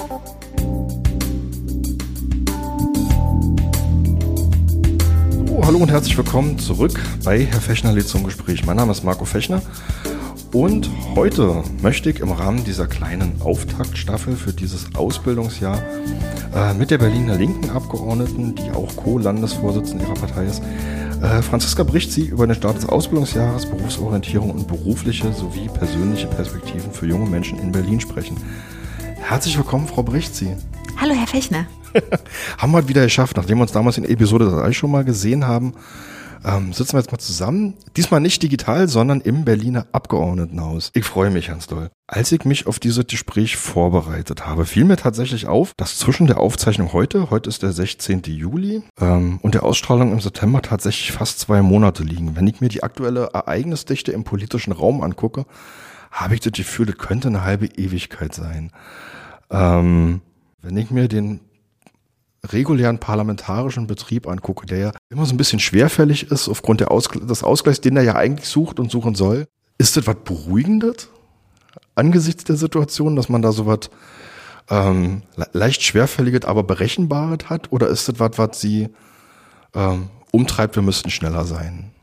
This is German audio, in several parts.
Hallo und herzlich willkommen zurück bei Herr Fechner lädt zum Gespräch. Mein Name ist Marco Fechner und heute möchte ich im Rahmen dieser kleinen Auftaktstaffel für dieses Ausbildungsjahr mit der Berliner Linken Abgeordneten, die auch Co-Landesvorsitzende ihrer Partei ist, Franziska Brichtzi über den Start des Ausbildungsjahres, Berufsorientierung und berufliche sowie persönliche Perspektiven für junge Menschen in Berlin sprechen. Herzlich willkommen, Frau Brichtzi. Hallo, Herr Fechner. Haben wir heute wieder geschafft, nachdem wir uns damals in Episode 3 schon mal gesehen haben, sitzen wir jetzt mal zusammen. Diesmal nicht digital, sondern im Berliner Abgeordnetenhaus. Ich freue mich ganz doll. Als ich mich auf dieses Gespräch vorbereitet habe, fiel mir tatsächlich auf, dass zwischen der Aufzeichnung heute ist der 16. Juli, und der Ausstrahlung im September tatsächlich fast 2 Monate liegen. Wenn ich mir die aktuelle Ereignisdichte im politischen Raum angucke, habe ich das Gefühl, das könnte eine halbe Ewigkeit sein. Wenn ich mir den regulären parlamentarischen Betrieb angucke, der ja immer so ein bisschen schwerfällig ist aufgrund des Ausgleichs, den er ja eigentlich sucht und suchen soll. Ist das was Beruhigendes angesichts der Situation, dass man da so was leicht Schwerfälliges, aber Berechenbares hat? Oder ist das was Sie umtreibt, wir müssten schneller sein?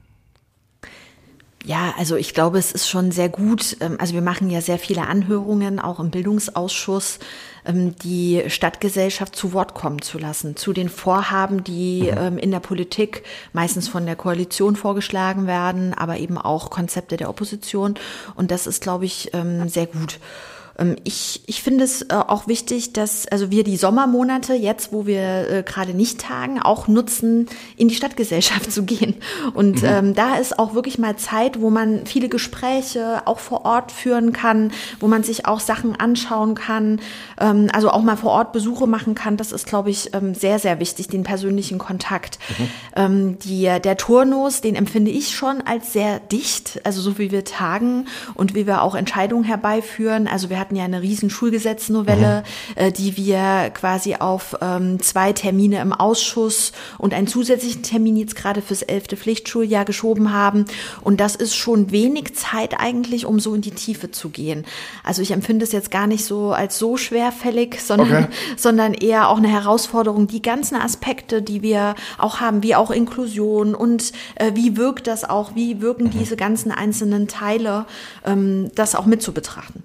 Ja, also ich glaube, es ist schon sehr gut. Also wir machen ja sehr viele Anhörungen, auch im Bildungsausschuss, die Stadtgesellschaft zu Wort kommen zu lassen, zu den Vorhaben, die in der Politik meistens von der Koalition vorgeschlagen werden, aber eben auch Konzepte der Opposition. Und das ist, glaube ich, sehr gut. Ich finde es auch wichtig, dass also wir die Sommermonate jetzt, wo wir gerade nicht tagen, auch nutzen, in die Stadtgesellschaft zu gehen. Und da ist auch wirklich mal Zeit, wo man viele Gespräche auch vor Ort führen kann, wo man sich auch Sachen anschauen kann, also auch mal vor Ort Besuche machen kann. Das ist, glaube ich, sehr, sehr wichtig, den persönlichen Kontakt. Der Turnus, den empfinde ich schon als sehr dicht, also so wie wir tagen und wie wir auch Entscheidungen herbeiführen. Also wir hatten ja eine riesen Schulgesetznovelle, die wir quasi auf 2 Termine im Ausschuss und einen zusätzlichen Termin jetzt gerade fürs 11. Pflichtschuljahr geschoben haben. Und das ist schon wenig Zeit eigentlich, um so in die Tiefe zu gehen. Also ich empfinde es jetzt gar nicht so als so schwerfällig, sondern eher auch eine Herausforderung, die ganzen Aspekte, die wir auch haben, wie auch Inklusion und wie wirkt das auch, wie wirken diese ganzen einzelnen Teile, das auch mit zu betrachten.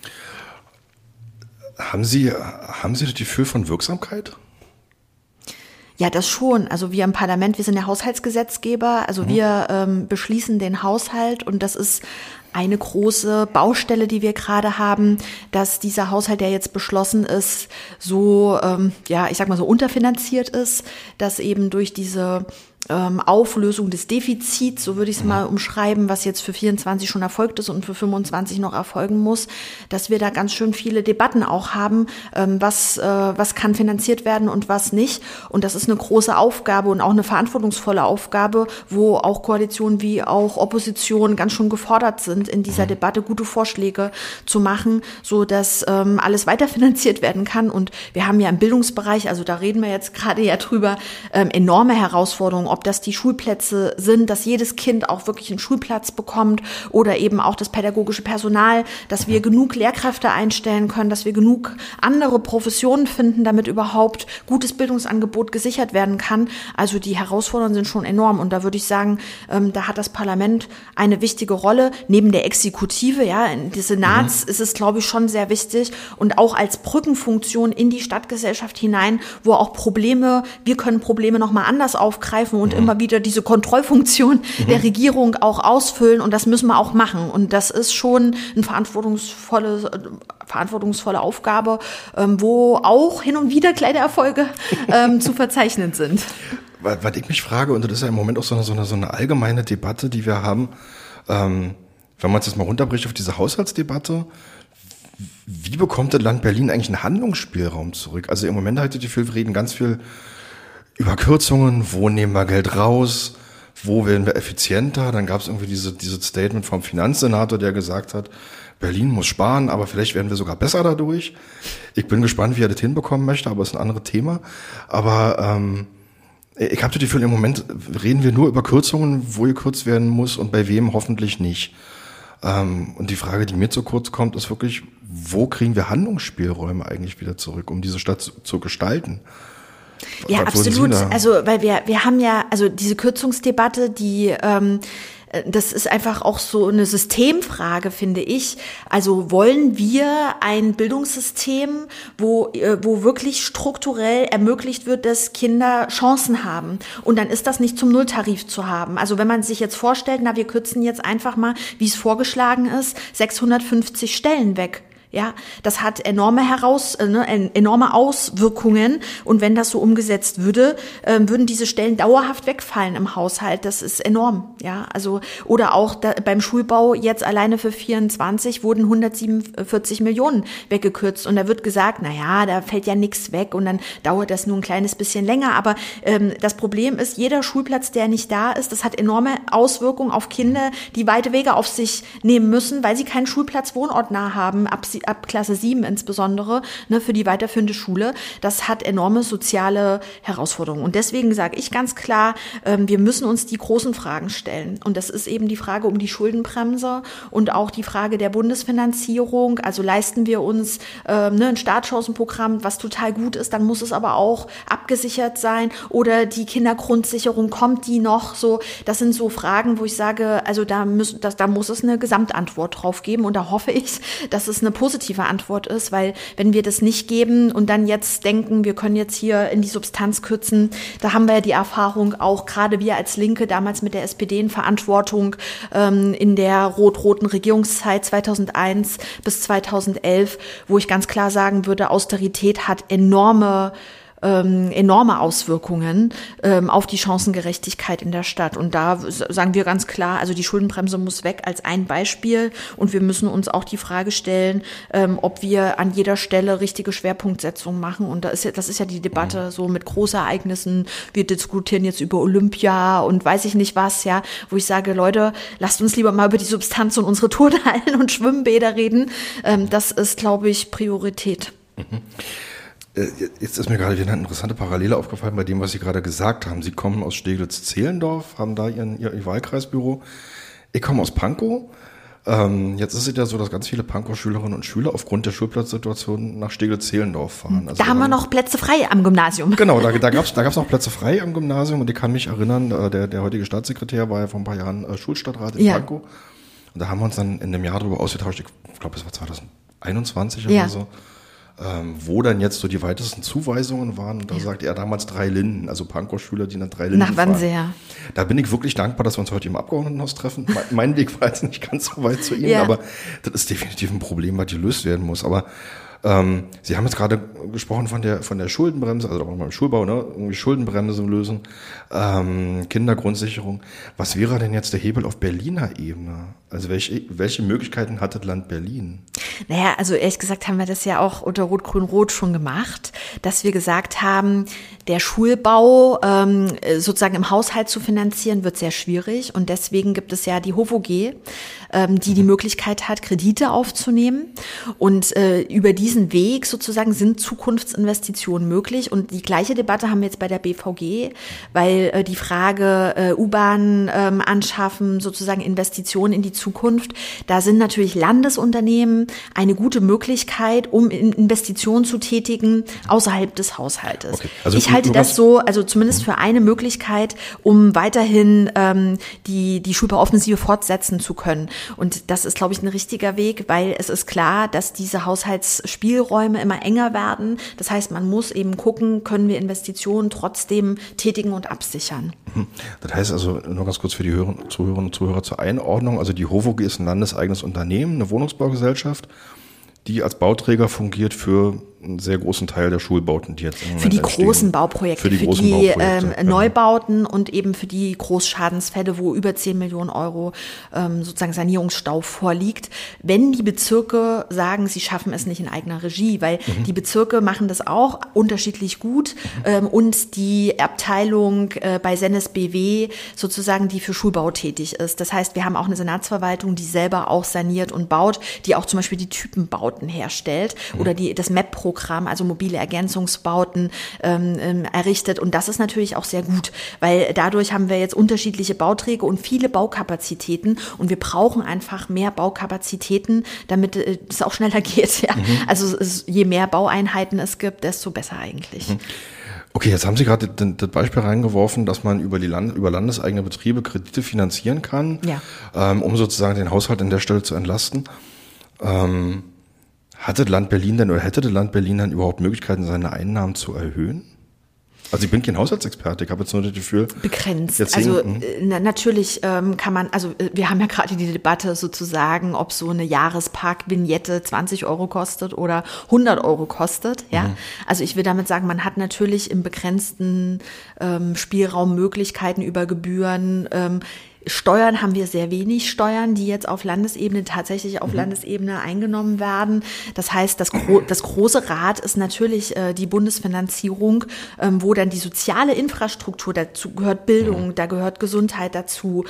Haben Sie das Gefühl von Wirksamkeit? Ja, das schon. Also wir im Parlament, wir sind der Haushaltsgesetzgeber, also wir beschließen den Haushalt und das ist eine große Baustelle, die wir gerade haben, dass dieser Haushalt, der jetzt beschlossen ist, so, ich sag mal so unterfinanziert ist, dass eben durch diese Auflösung des Defizits, so würde ich es mal umschreiben, was jetzt für 24 schon erfolgt ist und für 25 noch erfolgen muss, dass wir da ganz schön viele Debatten auch haben, was kann finanziert werden und was nicht. Und das ist eine große Aufgabe und auch eine verantwortungsvolle Aufgabe, wo auch Koalition wie auch Opposition ganz schön gefordert sind, in dieser Debatte gute Vorschläge zu machen, so dass alles weiterfinanziert werden kann. Und wir haben ja im Bildungsbereich, also da reden wir jetzt gerade ja drüber, enorme Herausforderungen, ob das die Schulplätze sind, dass jedes Kind auch wirklich einen Schulplatz bekommt oder eben auch das pädagogische Personal, dass wir genug Lehrkräfte einstellen können, dass wir genug andere Professionen finden, damit überhaupt gutes Bildungsangebot gesichert werden kann. Also die Herausforderungen sind schon enorm und da würde ich sagen, da hat das Parlament eine wichtige Rolle. Neben der Exekutive, des Senats ist es, glaube ich, schon sehr wichtig und auch als Brückenfunktion in die Stadtgesellschaft hinein, wo auch wir können Probleme nochmal anders aufgreifen und immer wieder diese Kontrollfunktion der Regierung auch ausfüllen und das müssen wir auch machen und das ist schon eine verantwortungsvolle Aufgabe, wo auch hin und wieder kleine Erfolge zu verzeichnen sind. Was ich mich frage, und das ist ja im Moment auch so eine allgemeine Debatte, die wir haben, wenn man es jetzt mal runterbricht auf diese Haushaltsdebatte, wie bekommt das Land Berlin eigentlich einen Handlungsspielraum zurück? Also im Moment halt wir reden ganz viel über Kürzungen, wo nehmen wir Geld raus, wo werden wir effizienter. Dann gab es irgendwie dieses Statement vom Finanzsenator, der gesagt hat, Berlin muss sparen, aber vielleicht werden wir sogar besser dadurch. Ich bin gespannt, wie er das hinbekommen möchte, aber ist ein anderes Thema. Aber ich habe das Gefühl, im Moment reden wir nur über Kürzungen, wo gekürzt werden muss und bei wem hoffentlich nicht. Und die Frage, die mir zu kurz kommt, ist wirklich, wo kriegen wir Handlungsspielräume eigentlich wieder zurück, um diese Stadt zu gestalten? Ja, absolut. Also, weil wir haben ja, also diese Kürzungsdebatte, das ist einfach auch so eine Systemfrage, finde ich. Also wollen wir ein Bildungssystem, wo wirklich strukturell ermöglicht wird, dass Kinder Chancen haben? Und dann ist das nicht zum Nulltarif zu haben. Also wenn man sich jetzt vorstellt, wir kürzen jetzt einfach mal, wie es vorgeschlagen ist, 650 Stellen weg. Ja, das hat enorme Auswirkungen. Und wenn das so umgesetzt würde, würden diese Stellen dauerhaft wegfallen im Haushalt. Das ist enorm. Ja, also, oder auch beim Schulbau jetzt alleine für 24 wurden 147 Millionen weggekürzt. Und da wird gesagt, da fällt ja nichts weg und dann dauert das nur ein kleines bisschen länger. Aber das Problem ist, jeder Schulplatz, der nicht da ist, das hat enorme Auswirkungen auf Kinder, die weite Wege auf sich nehmen müssen, weil sie keinen Schulplatz wohnortnah haben, ab Klasse 7 insbesondere, für die weiterführende Schule. Das hat enorme soziale Herausforderungen. Und deswegen sage ich ganz klar, wir müssen uns die großen Fragen stellen. Und das ist eben die Frage um die Schuldenbremse und auch die Frage der Bundesfinanzierung. Also leisten wir uns ein Startchancenprogramm, was total gut ist, dann muss es aber auch abgesichert sein. Oder die Kindergrundsicherung, kommt die noch? So, das sind so Fragen, wo ich sage, also da muss es eine Gesamtantwort drauf geben. Und da hoffe ich, dass es eine positive Antwort ist, weil wenn wir das nicht geben und dann jetzt denken, wir können jetzt hier in die Substanz kürzen, da haben wir ja die Erfahrung, auch gerade wir als Linke damals mit der SPD in Verantwortung in der rot-roten Regierungszeit 2001 bis 2011, wo ich ganz klar sagen würde, Austerität hat enorme Auswirkungen auf die Chancengerechtigkeit in der Stadt. Und da sagen wir ganz klar, also die Schuldenbremse muss weg als ein Beispiel. Und wir müssen uns auch die Frage stellen, ob wir an jeder Stelle richtige Schwerpunktsetzung machen. Und das ist ja die Debatte so mit Großereignissen. Wir diskutieren jetzt über Olympia und weiß ich nicht was, ja, wo ich sage, Leute, lasst uns lieber mal über die Substanz und unsere Turnhallen und Schwimmbäder reden. Das ist, glaube ich, Priorität. Jetzt ist mir gerade wieder eine interessante Parallele aufgefallen bei dem, was Sie gerade gesagt haben. Sie kommen aus Steglitz-Zehlendorf, haben da Ihr Wahlkreisbüro. Ich komme aus Pankow. Jetzt ist es ja so, dass ganz viele Pankow-Schülerinnen und Schüler aufgrund der Schulplatzsituation nach Steglitz-Zehlendorf fahren. Also da haben wir noch Plätze frei am Gymnasium. Genau, da gab's noch Plätze frei am Gymnasium und ich kann mich erinnern, der heutige Staatssekretär war ja vor ein paar Jahren Schulstadtrat in Pankow. Und da haben wir uns dann in dem Jahr darüber ausgetauscht, ich glaube, es war 2021 oder so. Wo dann jetzt so die weitesten Zuweisungen waren. Und da sagte er damals 3 Linden, also Pankow-Schüler, die nach 3 Linden nach Wannsee, ja. Da bin ich wirklich dankbar, dass wir uns heute im Abgeordnetenhaus treffen. Mein Weg war jetzt nicht ganz so weit zu Ihnen, aber das ist definitiv ein Problem, was gelöst werden muss. Aber Sie haben jetzt gerade gesprochen von der Schuldenbremse, also auch beim Schulbau, irgendwie Schuldenbremse lösen, Kindergrundsicherung. Was wäre denn jetzt der Hebel auf Berliner Ebene? Also welche Möglichkeiten hat das Land Berlin? Naja, also ehrlich gesagt haben wir das ja auch unter Rot-Grün-Rot schon gemacht, dass wir gesagt haben, der Schulbau sozusagen im Haushalt zu finanzieren, wird sehr schwierig. Und deswegen gibt es ja die HOVOG, die Möglichkeit hat, Kredite aufzunehmen. Und über diesen Weg sozusagen sind Zukunftsinvestitionen möglich. Und die gleiche Debatte haben wir jetzt bei der BVG, weil die Frage U-Bahn anschaffen, sozusagen Investitionen in die Zukunft, da sind natürlich Landesunternehmen eine gute Möglichkeit, um Investitionen zu tätigen außerhalb des Haushaltes. Okay. Also ich halte das so, also zumindest für eine Möglichkeit, um weiterhin die Schulbauoffensive fortsetzen zu können. Und das ist, glaube ich, ein richtiger Weg, weil es ist klar, dass diese Haushaltsspielräume immer enger werden. Das heißt, man muss eben gucken, können wir Investitionen trotzdem tätigen und absichern. Das heißt also, nur ganz kurz für die Zuhörerinnen und Zuhörer zur Einordnung, also die HOVOG ist ein landeseigenes Unternehmen, eine Wohnungsbaugesellschaft, die als Bauträger fungiert für einen sehr großen Teil der Schulbauten, die jetzt im Moment für die großen Bauprojekte, für die Neubauten und eben für die Großschadensfälle, wo über 10 Millionen Euro sozusagen Sanierungsstau vorliegt. Wenn die Bezirke sagen, sie schaffen es nicht in eigener Regie, weil die Bezirke machen das auch unterschiedlich gut und die Abteilung bei Sennes BW sozusagen, die für Schulbau tätig ist. Das heißt, wir haben auch eine Senatsverwaltung, die selber auch saniert und baut, die auch zum Beispiel die Typenbauten herstellt oder das MEP-Programm MOBI-Programm, also mobile Ergänzungsbauten, errichtet. Und das ist natürlich auch sehr gut, weil dadurch haben wir jetzt unterschiedliche Bauträge und viele Baukapazitäten. Und wir brauchen einfach mehr Baukapazitäten, damit es auch schneller geht. Ja. Also je mehr Baueinheiten es gibt, desto besser eigentlich. Okay, jetzt haben Sie gerade das Beispiel reingeworfen, dass man über landeseigene Betriebe Kredite finanzieren kann, um sozusagen den Haushalt an der Stelle zu entlasten. Hätte das Land Berlin dann überhaupt Möglichkeiten, seine Einnahmen zu erhöhen? Also ich bin kein Haushaltsexperte, ich habe jetzt nur das Gefühl. Begrenzt. Also natürlich kann man, also wir haben ja gerade die Debatte sozusagen, ob so eine Jahrespark-Vignette 20 € kostet oder 100 € kostet. Ja, also ich will damit sagen, man hat natürlich im begrenzten Spielraum Möglichkeiten über Gebühren. Steuern haben wir sehr wenig Steuern, die jetzt auf Landesebene tatsächlich auf Landesebene eingenommen werden. Das heißt, das große Rad ist natürlich die Bundesfinanzierung, wo dann die soziale Infrastruktur, dazu gehört Bildung, da gehört Gesundheit dazu.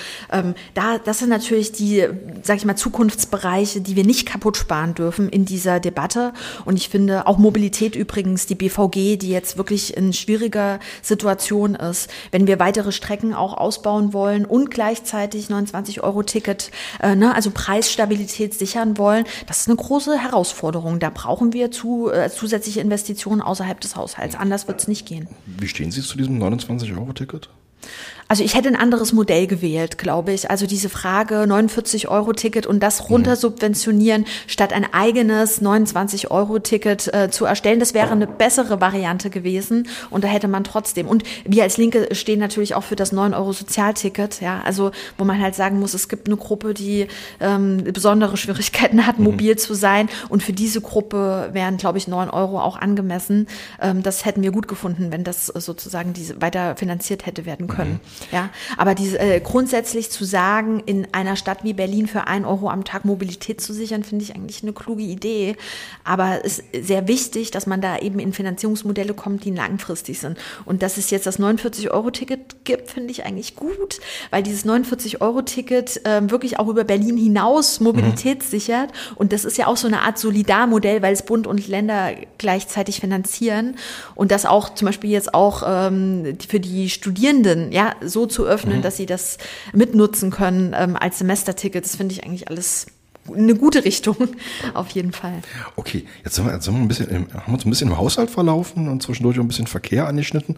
Das sind natürlich die, sag ich mal, Zukunftsbereiche, die wir nicht kaputt sparen dürfen in dieser Debatte. Und ich finde auch Mobilität übrigens, die BVG, die jetzt wirklich in schwieriger Situation ist, wenn wir weitere Strecken auch ausbauen wollen und gleichzeitig 29-Euro-Ticket, also Preisstabilität sichern wollen, das ist eine große Herausforderung. Da brauchen wir zusätzliche Investitionen außerhalb des Haushalts. Anders wird es nicht gehen. Wie stehen Sie zu diesem 29-Euro-Ticket? Also ich hätte ein anderes Modell gewählt, glaube ich. Also diese Frage 49-Euro-Ticket und das runtersubventionieren, statt ein eigenes 29-Euro-Ticket zu erstellen, das wäre eine bessere Variante gewesen. Und da hätte man trotzdem. Und wir als Linke stehen natürlich auch für das 9-Euro-Sozialticket. Ja, also wo man halt sagen muss, es gibt eine Gruppe, die besondere Schwierigkeiten hat, mobil zu sein. Und für diese Gruppe wären, glaube ich, 9 Euro auch angemessen. Das hätten wir gut gefunden, wenn das sozusagen weiter finanziert hätte werden können. Ja, aber grundsätzlich zu sagen, in einer Stadt wie Berlin für 1 Euro am Tag Mobilität zu sichern, finde ich eigentlich eine kluge Idee. Aber es ist sehr wichtig, dass man da eben in Finanzierungsmodelle kommt, die langfristig sind. Und dass es jetzt das 49-Euro-Ticket gibt, finde ich eigentlich gut, weil dieses 49-Euro-Ticket wirklich auch über Berlin hinaus Mobilität sichert. Und das ist ja auch so eine Art Solidarmodell, weil es Bund und Länder gleichzeitig finanzieren. Und das auch zum Beispiel jetzt auch für die Studierenden, ja, so zu öffnen, dass sie das mitnutzen können als Semesterticket. Das finde ich eigentlich alles eine gute Richtung, auf jeden Fall. Okay, jetzt haben wir uns ein bisschen im Haushalt verlaufen und zwischendurch ein bisschen Verkehr angeschnitten.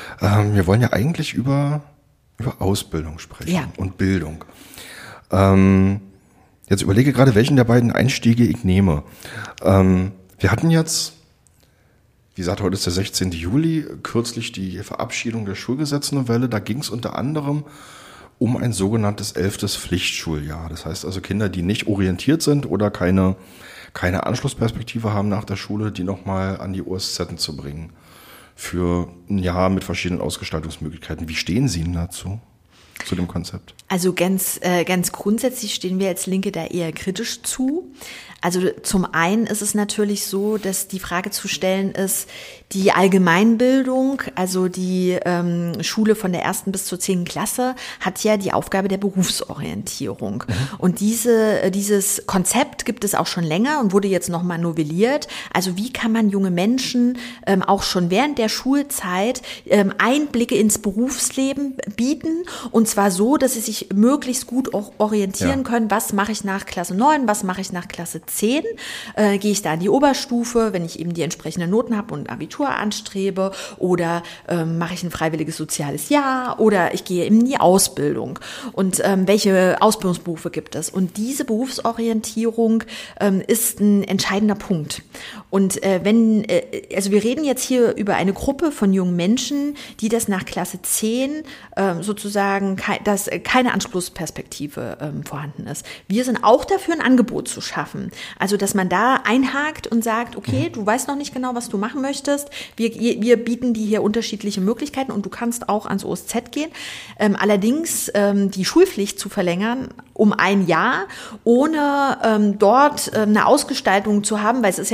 Wir wollen ja eigentlich über Ausbildung sprechen und Bildung. Jetzt überlege gerade, welchen der beiden Einstiege ich nehme. Wir hatten jetzt, wie gesagt, heute ist der 16. Juli, kürzlich die Verabschiedung der Schulgesetznovelle. Da ging es unter anderem um ein sogenanntes 11. Pflichtschuljahr. Das heißt also Kinder, die nicht orientiert sind oder keine Anschlussperspektive haben nach der Schule, die nochmal an die OSZ zu bringen. Für ein Jahr mit verschiedenen Ausgestaltungsmöglichkeiten. Wie stehen Sie denn dazu? Zu dem Konzept? Also ganz grundsätzlich stehen wir als Linke da eher kritisch zu. Also zum einen ist es natürlich so, dass die Frage zu stellen ist, die Allgemeinbildung, also die Schule von der 1. bis zur 10. Klasse, hat ja die Aufgabe der Berufsorientierung. Und dieses Konzept gibt es auch schon länger und wurde jetzt nochmal novelliert. Also wie kann man junge Menschen auch schon während der Schulzeit Einblicke ins Berufsleben bieten, und zwar so, dass sie sich möglichst gut orientieren können, was mache ich nach Klasse 9, was mache ich nach Klasse 10, gehe ich da in die Oberstufe, wenn ich eben die entsprechenden Noten habe und Abitur anstrebe, oder mache ich ein freiwilliges soziales Jahr, oder ich gehe in die Ausbildung, und welche Ausbildungsberufe gibt es, und diese Berufsorientierung ist ein entscheidender Punkt. Und also wir reden jetzt hier über eine Gruppe von jungen Menschen, die das nach Klasse 10 sozusagen, dass keine Anschlussperspektive vorhanden ist. Wir sind auch dafür, ein Angebot zu schaffen. Also, dass man da einhakt und sagt, okay, du weißt noch nicht genau, was du machen möchtest. Wir bieten dir hier unterschiedliche Möglichkeiten und du kannst auch ans OSZ gehen. Allerdings die Schulpflicht zu verlängern um ein Jahr, ohne dort eine Ausgestaltung zu haben, weil es ist ja immer noch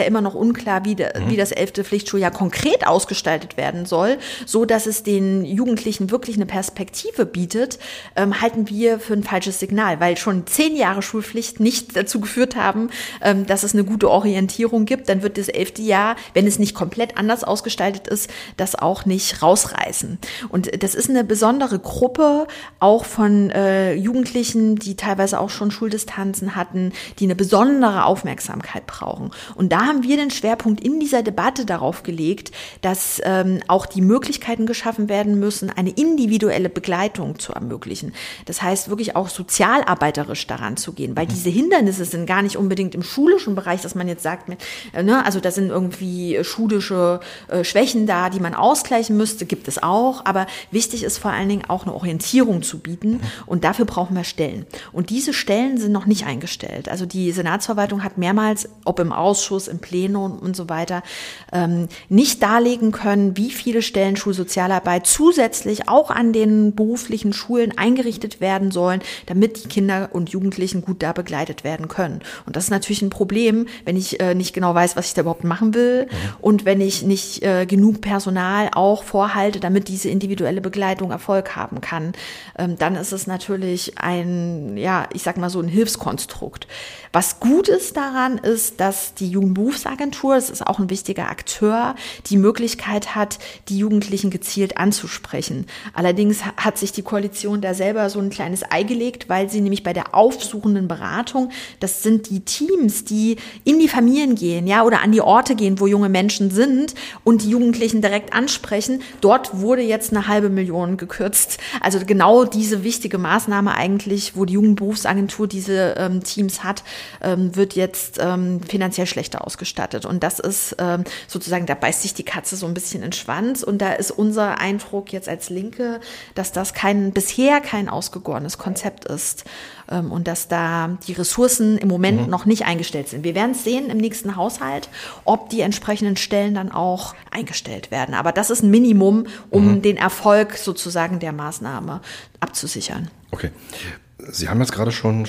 unklar, wie das 11. Pflichtschuljahr konkret ausgestaltet werden soll, so dass es den Jugendlichen wirklich eine Perspektive bietet, halten wir für ein falsches Signal, weil schon 10 Jahre Schulpflicht nicht dazu geführt haben, dass es eine gute Orientierung gibt. Dann wird das 11. Jahr, wenn es nicht komplett anders ausgestaltet ist, das auch nicht rausreißen. Und das ist eine besondere Gruppe, auch von Jugendlichen, die teilweise auch schon Schuldistanzen hatten, die eine besondere Aufmerksamkeit brauchen. Und da haben wir den Schwerpunkt in dieser Debatte darauf gelegt, dass auch die Möglichkeiten geschaffen werden müssen, eine individuelle Begleitung zu ermöglichen. Das heißt, wirklich auch sozialarbeiterisch daran zu gehen, weil diese Hindernisse sind gar nicht unbedingt im schulischen Bereich, dass man jetzt sagt, also da sind irgendwie schulische Schwächen da, die man ausgleichen müsste, gibt es auch, aber wichtig ist vor allen Dingen auch eine Orientierung zu bieten und dafür brauchen wir Stellen. Und diese Stellen sind noch nicht eingestellt. Also die Senatsverwaltung hat mehrmals, ob im Ausschuss, im Plenum und so weiter, nicht darlegen können, wie viele Stellen Schulsozialarbeit zusätzlich auch an den beruflichen Schulen eingerichtet werden sollen, damit die Kinder und Jugendlichen gut da begleitet werden können. Und das ist natürlich ein Problem, wenn ich nicht genau weiß, was ich da überhaupt machen will und wenn ich nicht genug Personal auch vorhalte, damit diese individuelle Begleitung Erfolg haben kann. Dann ist es natürlich ein Hilfskonstrukt. Was gut ist daran ist, dass die Jugendberufsagentur, das ist auch ein wichtiger Akteur, die Möglichkeit hat, die Jugendlichen gezielt anzusprechen. Allerdings hat sich die Koalition da selber so ein kleines Ei gelegt, weil sie nämlich bei der aufsuchenden Beratung, das sind die Teams, die in die Familien gehen, ja, oder an die Orte gehen, wo junge Menschen sind und die Jugendlichen direkt ansprechen. Dort wurde jetzt 500.000 gekürzt. Also genau diese wichtige Maßnahme eigentlich, wo die Jugendberufsagentur diese Teams hat, wird jetzt finanziell schlechter ausgestattet. Und das ist sozusagen, da beißt sich die Katze so ein bisschen in den Schwanz. Und da ist unser Eindruck jetzt als Linke, dass das bisher kein ausgegorenes Konzept ist. Und dass da die Ressourcen im Moment noch nicht eingestellt sind. Wir werden es sehen im nächsten Haushalt, ob die entsprechenden Stellen dann auch eingestellt werden. Aber das ist ein Minimum, um den Erfolg sozusagen der Maßnahme abzusichern. Okay. Sie haben jetzt gerade schon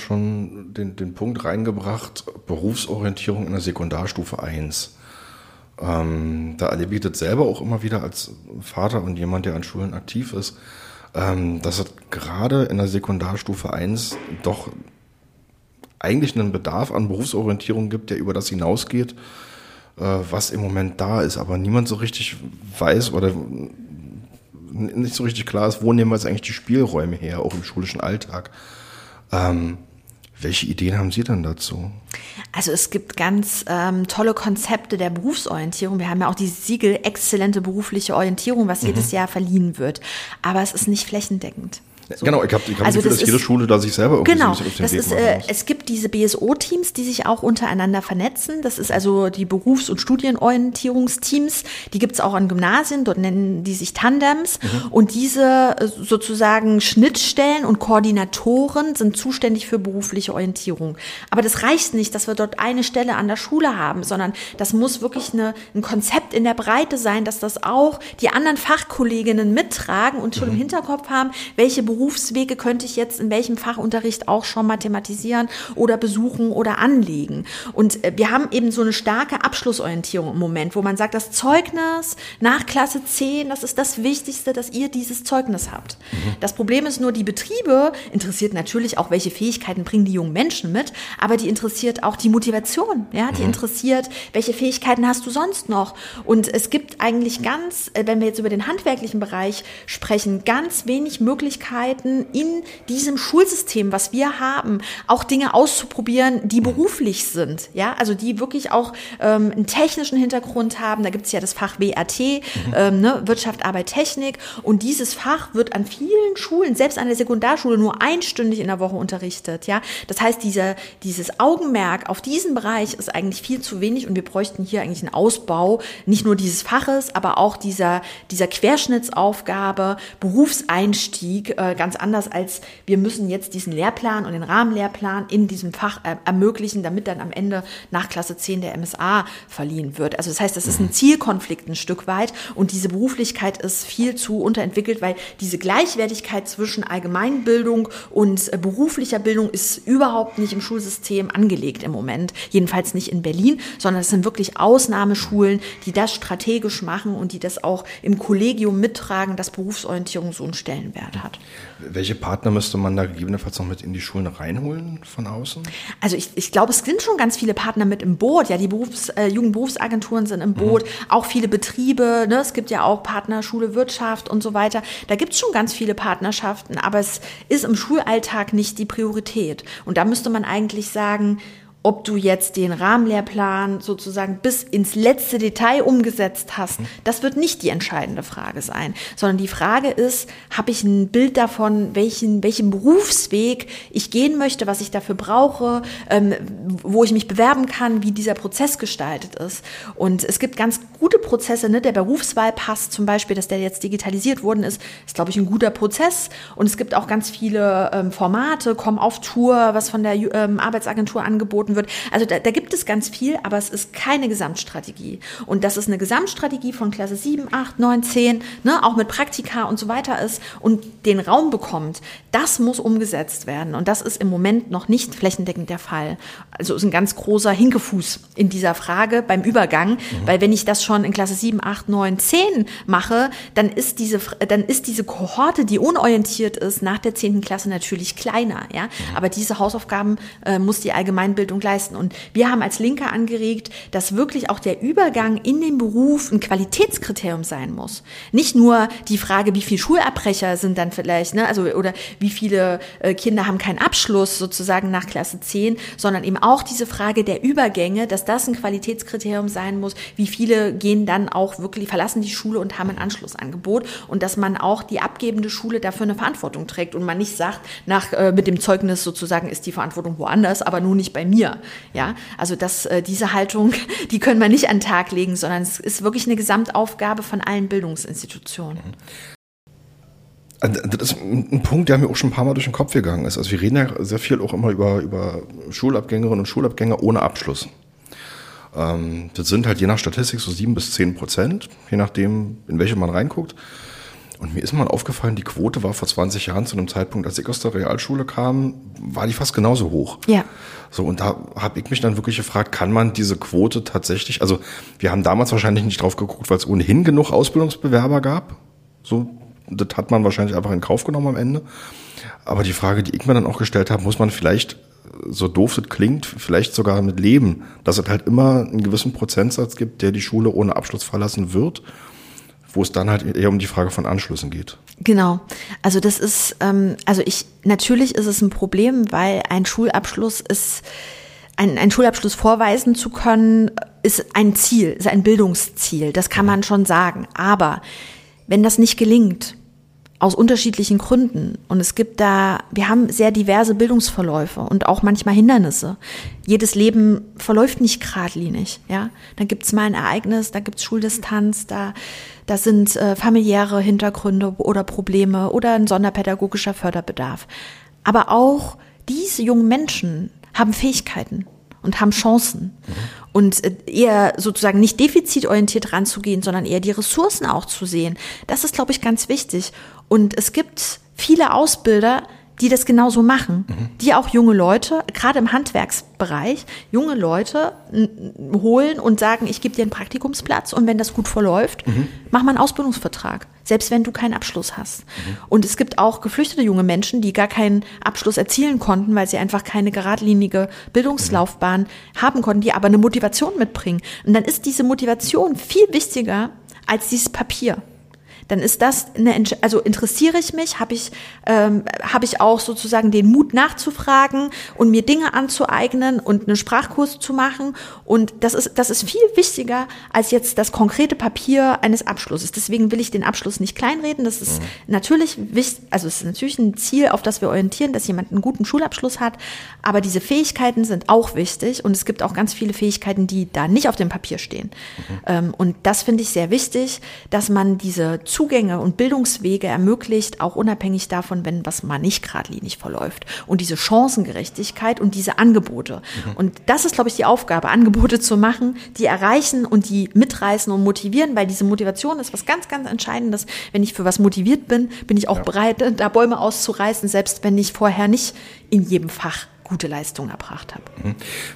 den Punkt reingebracht, Berufsorientierung in der Sekundarstufe 1. Da erlebe ich das selber auch immer wieder als Vater und jemand, der an Schulen aktiv ist, dass es gerade in der Sekundarstufe 1 doch eigentlich einen Bedarf an Berufsorientierung gibt, der über das hinausgeht, was im Moment da ist, aber niemand so richtig weiß oder nicht so richtig klar ist, wo nehmen wir jetzt eigentlich die Spielräume her, auch im schulischen Alltag. Welche Ideen haben Sie denn dazu? Also es gibt ganz tolle Konzepte der Berufsorientierung. Wir haben ja auch dieses Siegel exzellente berufliche Orientierung, was jedes Jahr verliehen wird. Aber es ist nicht flächendeckend. So. Genau, ich hab das Gefühl, dass jede Schule da sich selber irgendwie so ein bisschen auf den Weg machen muss. Es gibt diese BSO-Teams, die sich auch untereinander vernetzen. Das ist also die Berufs- und Studienorientierungsteams. Die gibt es auch an Gymnasien, dort nennen die sich Tandems. Und diese sozusagen Schnittstellen und Koordinatoren sind zuständig für berufliche Orientierung. Aber das reicht nicht, dass wir dort eine Stelle an der Schule haben, sondern das muss wirklich ein Konzept in der Breite sein, dass das auch die anderen Fachkolleginnen mittragen und schon im Hinterkopf haben, welche Berufswege könnte ich jetzt in welchem Fachunterricht auch schon mathematisieren oder besuchen oder anlegen. Und wir haben eben so eine starke Abschlussorientierung im Moment, wo man sagt, das Zeugnis nach Klasse 10, das ist das Wichtigste, dass ihr dieses Zeugnis habt. Das Problem ist nur, die Betriebe interessiert natürlich auch, welche Fähigkeiten bringen die jungen Menschen mit, aber die interessiert auch die Motivation, ja, die interessiert, welche Fähigkeiten hast du sonst noch? Und es gibt eigentlich wenn wir jetzt über den handwerklichen Bereich sprechen, ganz wenig Möglichkeiten, in diesem Schulsystem, was wir haben, auch Dinge auszuprobieren, die beruflich sind, ja, also die wirklich auch einen technischen Hintergrund haben. Da gibt es ja das Fach WAT, Wirtschaft, Arbeit, Technik, und dieses Fach wird an vielen Schulen, selbst an der Sekundarschule, nur einstündig in der Woche unterrichtet, ja. Das heißt, dieses Augenmerk auf diesen Bereich ist eigentlich viel zu wenig und wir bräuchten hier eigentlich einen Ausbau, nicht nur dieses Faches, aber auch dieser Querschnittsaufgabe, Berufseinstieg, ganz anders als wir müssen jetzt diesen Lehrplan und den Rahmenlehrplan in diesem Fach ermöglichen, damit dann am Ende nach Klasse 10 der MSA verliehen wird. Also das heißt, das ist ein Zielkonflikt ein Stück weit und diese Beruflichkeit ist viel zu unterentwickelt, weil diese Gleichwertigkeit zwischen Allgemeinbildung und beruflicher Bildung ist überhaupt nicht im Schulsystem angelegt im Moment. Jedenfalls nicht in Berlin, sondern es sind wirklich Ausnahmeschulen, die das strategisch machen und die das auch im Kollegium mittragen, dass Berufsorientierung so einen Stellenwert hat. Welche Partner müsste man da gegebenenfalls noch mit in die Schulen reinholen von außen? Also ich glaube, es sind schon ganz viele Partner mit im Boot. Ja, die Jugendberufsagenturen sind im Boot, auch viele Betriebe. Ne? Es gibt ja auch Partner Schule, Wirtschaft und so weiter. Da gibt es schon ganz viele Partnerschaften, aber es ist im Schulalltag nicht die Priorität. Und da müsste man eigentlich sagen, ob du jetzt den Rahmenlehrplan sozusagen bis ins letzte Detail umgesetzt hast, das wird nicht die entscheidende Frage sein, sondern die Frage ist, habe ich ein Bild davon, welchen Berufsweg ich gehen möchte, was ich dafür brauche, wo ich mich bewerben kann, wie dieser Prozess gestaltet ist. Und es gibt ganz gute Prozesse, ne? Der Berufswahlpass zum Beispiel, dass der jetzt digitalisiert worden ist, glaube ich, ein guter Prozess. Und es gibt auch ganz viele Formate, Komm auf Tour, was von der Arbeitsagentur angeboten wird. Also da gibt es ganz viel, aber es ist keine Gesamtstrategie. Und dass es eine Gesamtstrategie von Klasse 7, 8, 9, 10, ne, auch mit Praktika und so weiter ist und den Raum bekommt, das muss umgesetzt werden. Und das ist im Moment noch nicht flächendeckend der Fall. Also ist ein ganz großer Hinkefuß in dieser Frage beim Übergang, weil wenn ich das schon in Klasse 7, 8, 9, 10 mache, dann ist diese Kohorte, die unorientiert ist, nach der 10. Klasse natürlich kleiner. Ja? Aber diese Hausaufgaben muss die Allgemeinbildung leisten. Und wir haben als Linke angeregt, dass wirklich auch der Übergang in den Beruf ein Qualitätskriterium sein muss. Nicht nur die Frage, wie viele Schulabbrecher sind dann vielleicht, ne, also oder wie viele Kinder haben keinen Abschluss sozusagen nach Klasse 10, sondern eben auch diese Frage der Übergänge, dass das ein Qualitätskriterium sein muss, wie viele gehen dann auch wirklich, verlassen die Schule und haben ein Anschlussangebot und dass man auch die abgebende Schule dafür eine Verantwortung trägt und man nicht sagt, mit dem Zeugnis sozusagen ist die Verantwortung woanders, aber nur nicht bei mir. Ja, also diese Haltung, die können wir nicht an den Tag legen, sondern es ist wirklich eine Gesamtaufgabe von allen Bildungsinstitutionen. Das ist ein Punkt, der mir auch schon ein paar Mal durch den Kopf gegangen ist. Also wir reden ja sehr viel auch immer über Schulabgängerinnen und Schulabgänger ohne Abschluss. Das sind halt je nach Statistik so 7-10%, je nachdem, in welche man reinguckt. Und mir ist mal aufgefallen, die Quote war vor 20 Jahren zu einem Zeitpunkt, als ich aus der Realschule kam, war die fast genauso hoch. Ja. So, und da habe ich mich dann wirklich gefragt, kann man diese Quote tatsächlich, also wir haben damals wahrscheinlich nicht drauf geguckt, weil es ohnehin genug Ausbildungsbewerber gab. So, das hat man wahrscheinlich einfach in Kauf genommen am Ende. Aber die Frage, die ich mir dann auch gestellt habe, muss man vielleicht, so doof das klingt, vielleicht sogar mit leben, dass es halt immer einen gewissen Prozentsatz gibt, der die Schule ohne Abschluss verlassen wird, wo es dann halt eher um die Frage von Anschlüssen geht. Genau. Also das ist, natürlich ist es ein Problem, weil ein Schulabschluss ist, ein Schulabschluss vorweisen zu können, ist ein Ziel, ist ein Bildungsziel. Das kann man schon sagen. Aber wenn das nicht gelingt, aus unterschiedlichen Gründen. Und wir haben sehr diverse Bildungsverläufe und auch manchmal Hindernisse. Jedes Leben verläuft nicht geradlinig, ja. Da gibt's mal ein Ereignis, da gibt's Schuldistanz, da sind familiäre Hintergründe oder Probleme oder ein sonderpädagogischer Förderbedarf. Aber auch diese jungen Menschen haben Fähigkeiten und haben Chancen. Und eher sozusagen nicht defizitorientiert ranzugehen, sondern eher die Ressourcen auch zu sehen. Das ist, glaube ich, ganz wichtig. Und es gibt viele Ausbilder, die das genauso machen, die auch junge Leute, gerade im Handwerksbereich, junge Leute holen und sagen, ich gebe dir einen Praktikumsplatz und wenn das gut verläuft, mach mal einen Ausbildungsvertrag, selbst wenn du keinen Abschluss hast. Und es gibt auch geflüchtete junge Menschen, die gar keinen Abschluss erzielen konnten, weil sie einfach keine geradlinige Bildungslaufbahn haben konnten, die aber eine Motivation mitbringen. Und dann ist diese Motivation viel wichtiger als dieses Papier. Dann ist das also interessiere ich mich, habe ich auch sozusagen den Mut nachzufragen und mir Dinge anzueignen und einen Sprachkurs zu machen und das ist viel wichtiger als jetzt das konkrete Papier eines Abschlusses. Deswegen will ich den Abschluss nicht kleinreden. Das ist natürlich wichtig, also es ist natürlich ein Ziel, auf das wir orientieren, dass jemand einen guten Schulabschluss hat, aber diese Fähigkeiten sind auch wichtig und es gibt auch ganz viele Fähigkeiten, die da nicht auf dem Papier stehen. Und das finde ich sehr wichtig, dass man diese Zugänge und Bildungswege ermöglicht, auch unabhängig davon, wenn was mal nicht geradlinig verläuft. Und diese Chancengerechtigkeit und diese Angebote. Und das ist, glaube ich, die Aufgabe, Angebote zu machen, die erreichen und die mitreißen und motivieren, weil diese Motivation ist was ganz, ganz Entscheidendes. Wenn ich für was motiviert bin, bin ich auch bereit, da Bäume auszureißen, selbst wenn ich vorher nicht in jedem Fach gute Leistungen erbracht habe.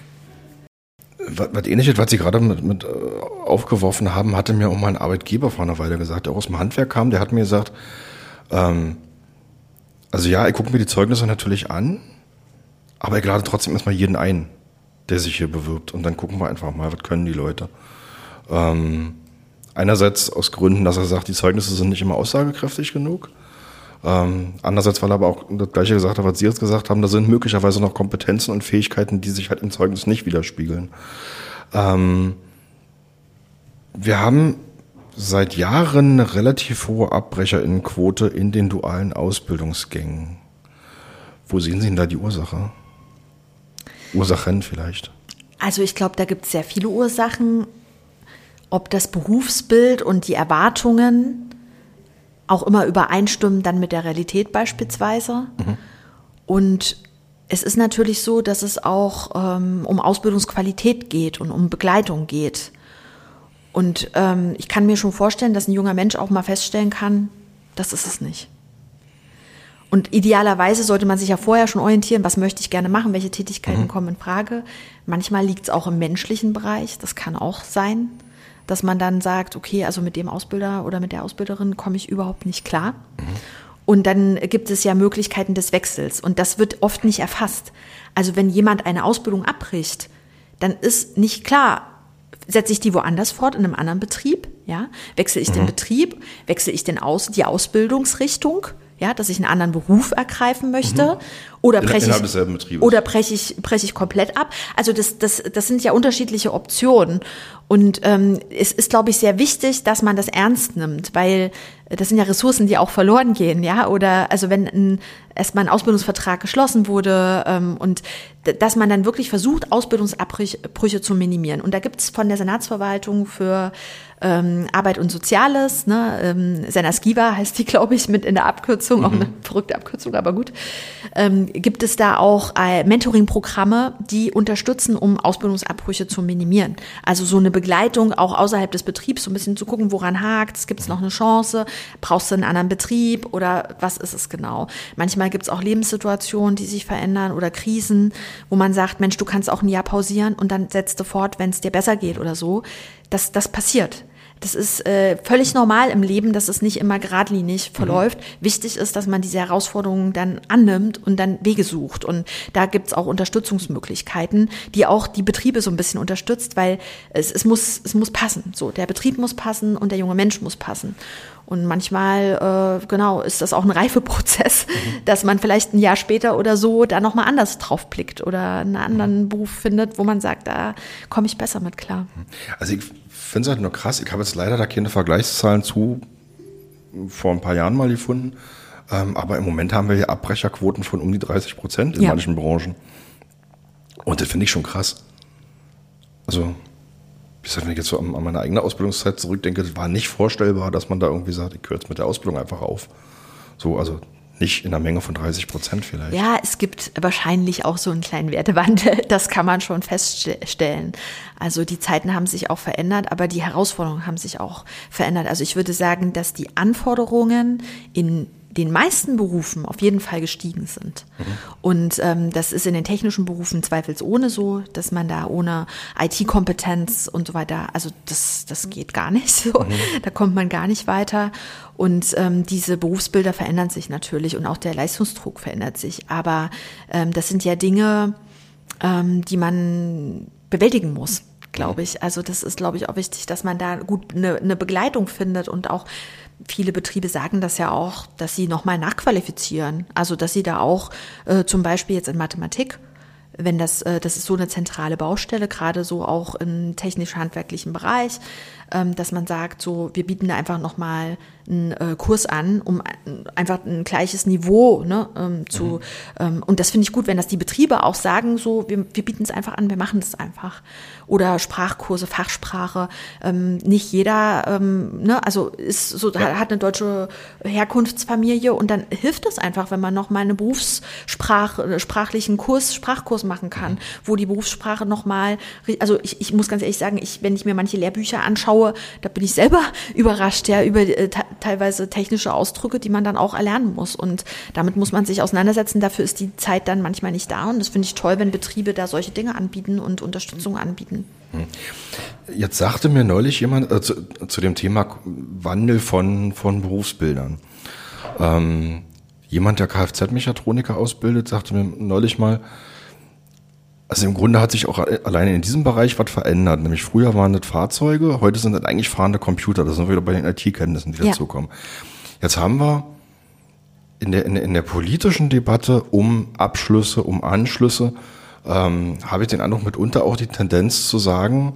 Was Ähnliches, was Sie gerade mit aufgeworfen haben, hatte mir auch mein Arbeitgeber vor einer Weile gesagt, der auch aus dem Handwerk kam, der hat mir gesagt, also ja, ich gucke mir die Zeugnisse natürlich an, aber ich lade trotzdem erstmal jeden ein, der sich hier bewirbt. Und dann gucken wir einfach mal, was können die Leute. Einerseits aus Gründen, dass er sagt, die Zeugnisse sind nicht immer aussagekräftig genug. Andererseits, weil er aber auch das Gleiche gesagt hat, was Sie jetzt gesagt haben, da sind möglicherweise noch Kompetenzen und Fähigkeiten, die sich halt im Zeugnis nicht widerspiegeln. Wir haben seit Jahren eine relativ hohe AbbrecherInnenquote in den dualen Ausbildungsgängen. Wo sehen Sie denn da die Ursache? Ursachen vielleicht? Also ich glaube, da gibt es sehr viele Ursachen. Ob das Berufsbild und die Erwartungen auch immer übereinstimmen dann mit der Realität beispielsweise. Und es ist natürlich so, dass es auch um Ausbildungsqualität geht und um Begleitung geht. Und ich kann mir schon vorstellen, dass ein junger Mensch auch mal feststellen kann, das ist es nicht. Und idealerweise sollte man sich ja vorher schon orientieren, was möchte ich gerne machen, welche Tätigkeiten kommen in Frage. Manchmal liegt es auch im menschlichen Bereich, das kann auch sein, dass man dann sagt, okay, also mit dem Ausbilder oder mit der Ausbilderin komme ich überhaupt nicht klar. Und dann gibt es ja Möglichkeiten des Wechsels und das wird oft nicht erfasst. Also wenn jemand eine Ausbildung abbricht, dann ist nicht klar, setze ich die woanders fort, in einem anderen Betrieb, ja? Wechsle ich den Betrieb, wechsle ich die Ausbildungsrichtung, ja, dass ich einen anderen Beruf ergreifen möchte, oder breche ich komplett ab. Also das sind ja unterschiedliche Optionen. Und es ist, glaube ich, sehr wichtig, dass man das ernst nimmt, weil das sind ja Ressourcen, die auch verloren gehen, ja. Oder also wenn erstmal ein Ausbildungsvertrag geschlossen wurde und dass man dann wirklich versucht, Ausbildungsabbrüche zu minimieren. Und da gibt es von der Senatsverwaltung für Arbeit und Soziales, ne, Senaskiva heißt die, glaube ich, mit in der Abkürzung, auch eine verrückte Abkürzung, aber gut, gibt es da auch Mentoring-Programme, die unterstützen, um Ausbildungsabbrüche zu minimieren. Also so eine Begleitung auch außerhalb des Betriebs, so ein bisschen zu gucken, woran hakt, gibt es noch eine Chance, brauchst du einen anderen Betrieb oder was ist es genau? Manchmal gibt es auch Lebenssituationen, die sich verändern oder Krisen, wo man sagt, Mensch, du kannst auch ein Jahr pausieren und dann setzt du fort, wenn es dir besser geht oder so. Das passiert. Das ist völlig normal im Leben, dass es nicht immer geradlinig verläuft. Wichtig ist, dass man diese Herausforderungen dann annimmt und dann Wege sucht. Und da gibt's auch Unterstützungsmöglichkeiten, die auch die Betriebe so ein bisschen unterstützt, weil es muss passen. So, der Betrieb muss passen und der junge Mensch muss passen. Und manchmal, ist das auch ein Reifeprozess, dass man vielleicht ein Jahr später oder so da nochmal anders drauf blickt oder einen anderen Beruf findet, wo man sagt, da komme ich besser mit klar. Also ich finde es halt nur krass, ich habe jetzt leider da keine Vergleichszahlen zu vor ein paar Jahren mal gefunden, aber im Moment haben wir hier Abbrecherquoten von um die 30% in manchen Branchen. Und das finde ich schon krass. Also, wie gesagt, wenn ich jetzt so an meine eigene Ausbildungszeit zurückdenke, das war nicht vorstellbar, dass man da irgendwie sagt, ich höre jetzt mit der Ausbildung einfach auf. So, also nicht in einer Menge von 30% vielleicht. Ja, es gibt wahrscheinlich auch so einen kleinen Wertewandel, das kann man schon feststellen. Also die Zeiten haben sich auch verändert, aber die Herausforderungen haben sich auch verändert. Also ich würde sagen, dass die Anforderungen in den meisten Berufen auf jeden Fall gestiegen sind. Und das ist in den technischen Berufen zweifelsohne so, dass man da ohne IT-Kompetenz und so weiter, also das geht gar nicht so, da kommt man gar nicht weiter. Und diese Berufsbilder verändern sich natürlich und auch der Leistungsdruck verändert sich. Aber das sind ja Dinge, die man bewältigen muss, glaube ich. Also das ist, glaube ich, auch wichtig, dass man da gut eine Begleitung findet und auch viele Betriebe sagen das ja auch, dass sie nochmal nachqualifizieren. Also, dass sie da auch zum Beispiel jetzt in Mathematik, wenn das ist so eine zentrale Baustelle, gerade so auch im technisch-handwerklichen Bereich, dass man sagt, so, wir bieten da einfach nochmal einen Kurs an, um einfach ein gleiches Niveau und das finde ich gut, wenn das die Betriebe auch sagen, so, wir bieten es einfach an, wir machen es einfach. Oder Sprachkurse, Fachsprache, nicht jeder, also ist so, hat eine deutsche Herkunftsfamilie und dann hilft es einfach, wenn man nochmal einen berufssprachlichen Sprachkurs machen kann, wo die Berufssprache nochmal, also ich muss ganz ehrlich sagen, wenn ich mir manche Lehrbücher anschaue, da bin ich selber überrascht, ja, über teilweise technische Ausdrücke, die man dann auch erlernen muss. Und damit muss man sich auseinandersetzen. Dafür ist die Zeit dann manchmal nicht da. Und das finde ich toll, wenn Betriebe da solche Dinge anbieten und Unterstützung anbieten. Jetzt sagte mir neulich jemand zu dem Thema Wandel von Berufsbildern. Jemand, der Kfz-Mechatroniker ausbildet, sagte mir neulich mal, also im Grunde hat sich auch alleine in diesem Bereich was verändert. Nämlich früher waren das Fahrzeuge, heute sind das eigentlich fahrende Computer. Das sind wir wieder bei den IT-Kenntnissen, die dazukommen. Jetzt haben wir in der politischen Debatte um Abschlüsse, um Anschlüsse, habe ich den Eindruck mitunter auch die Tendenz zu sagen,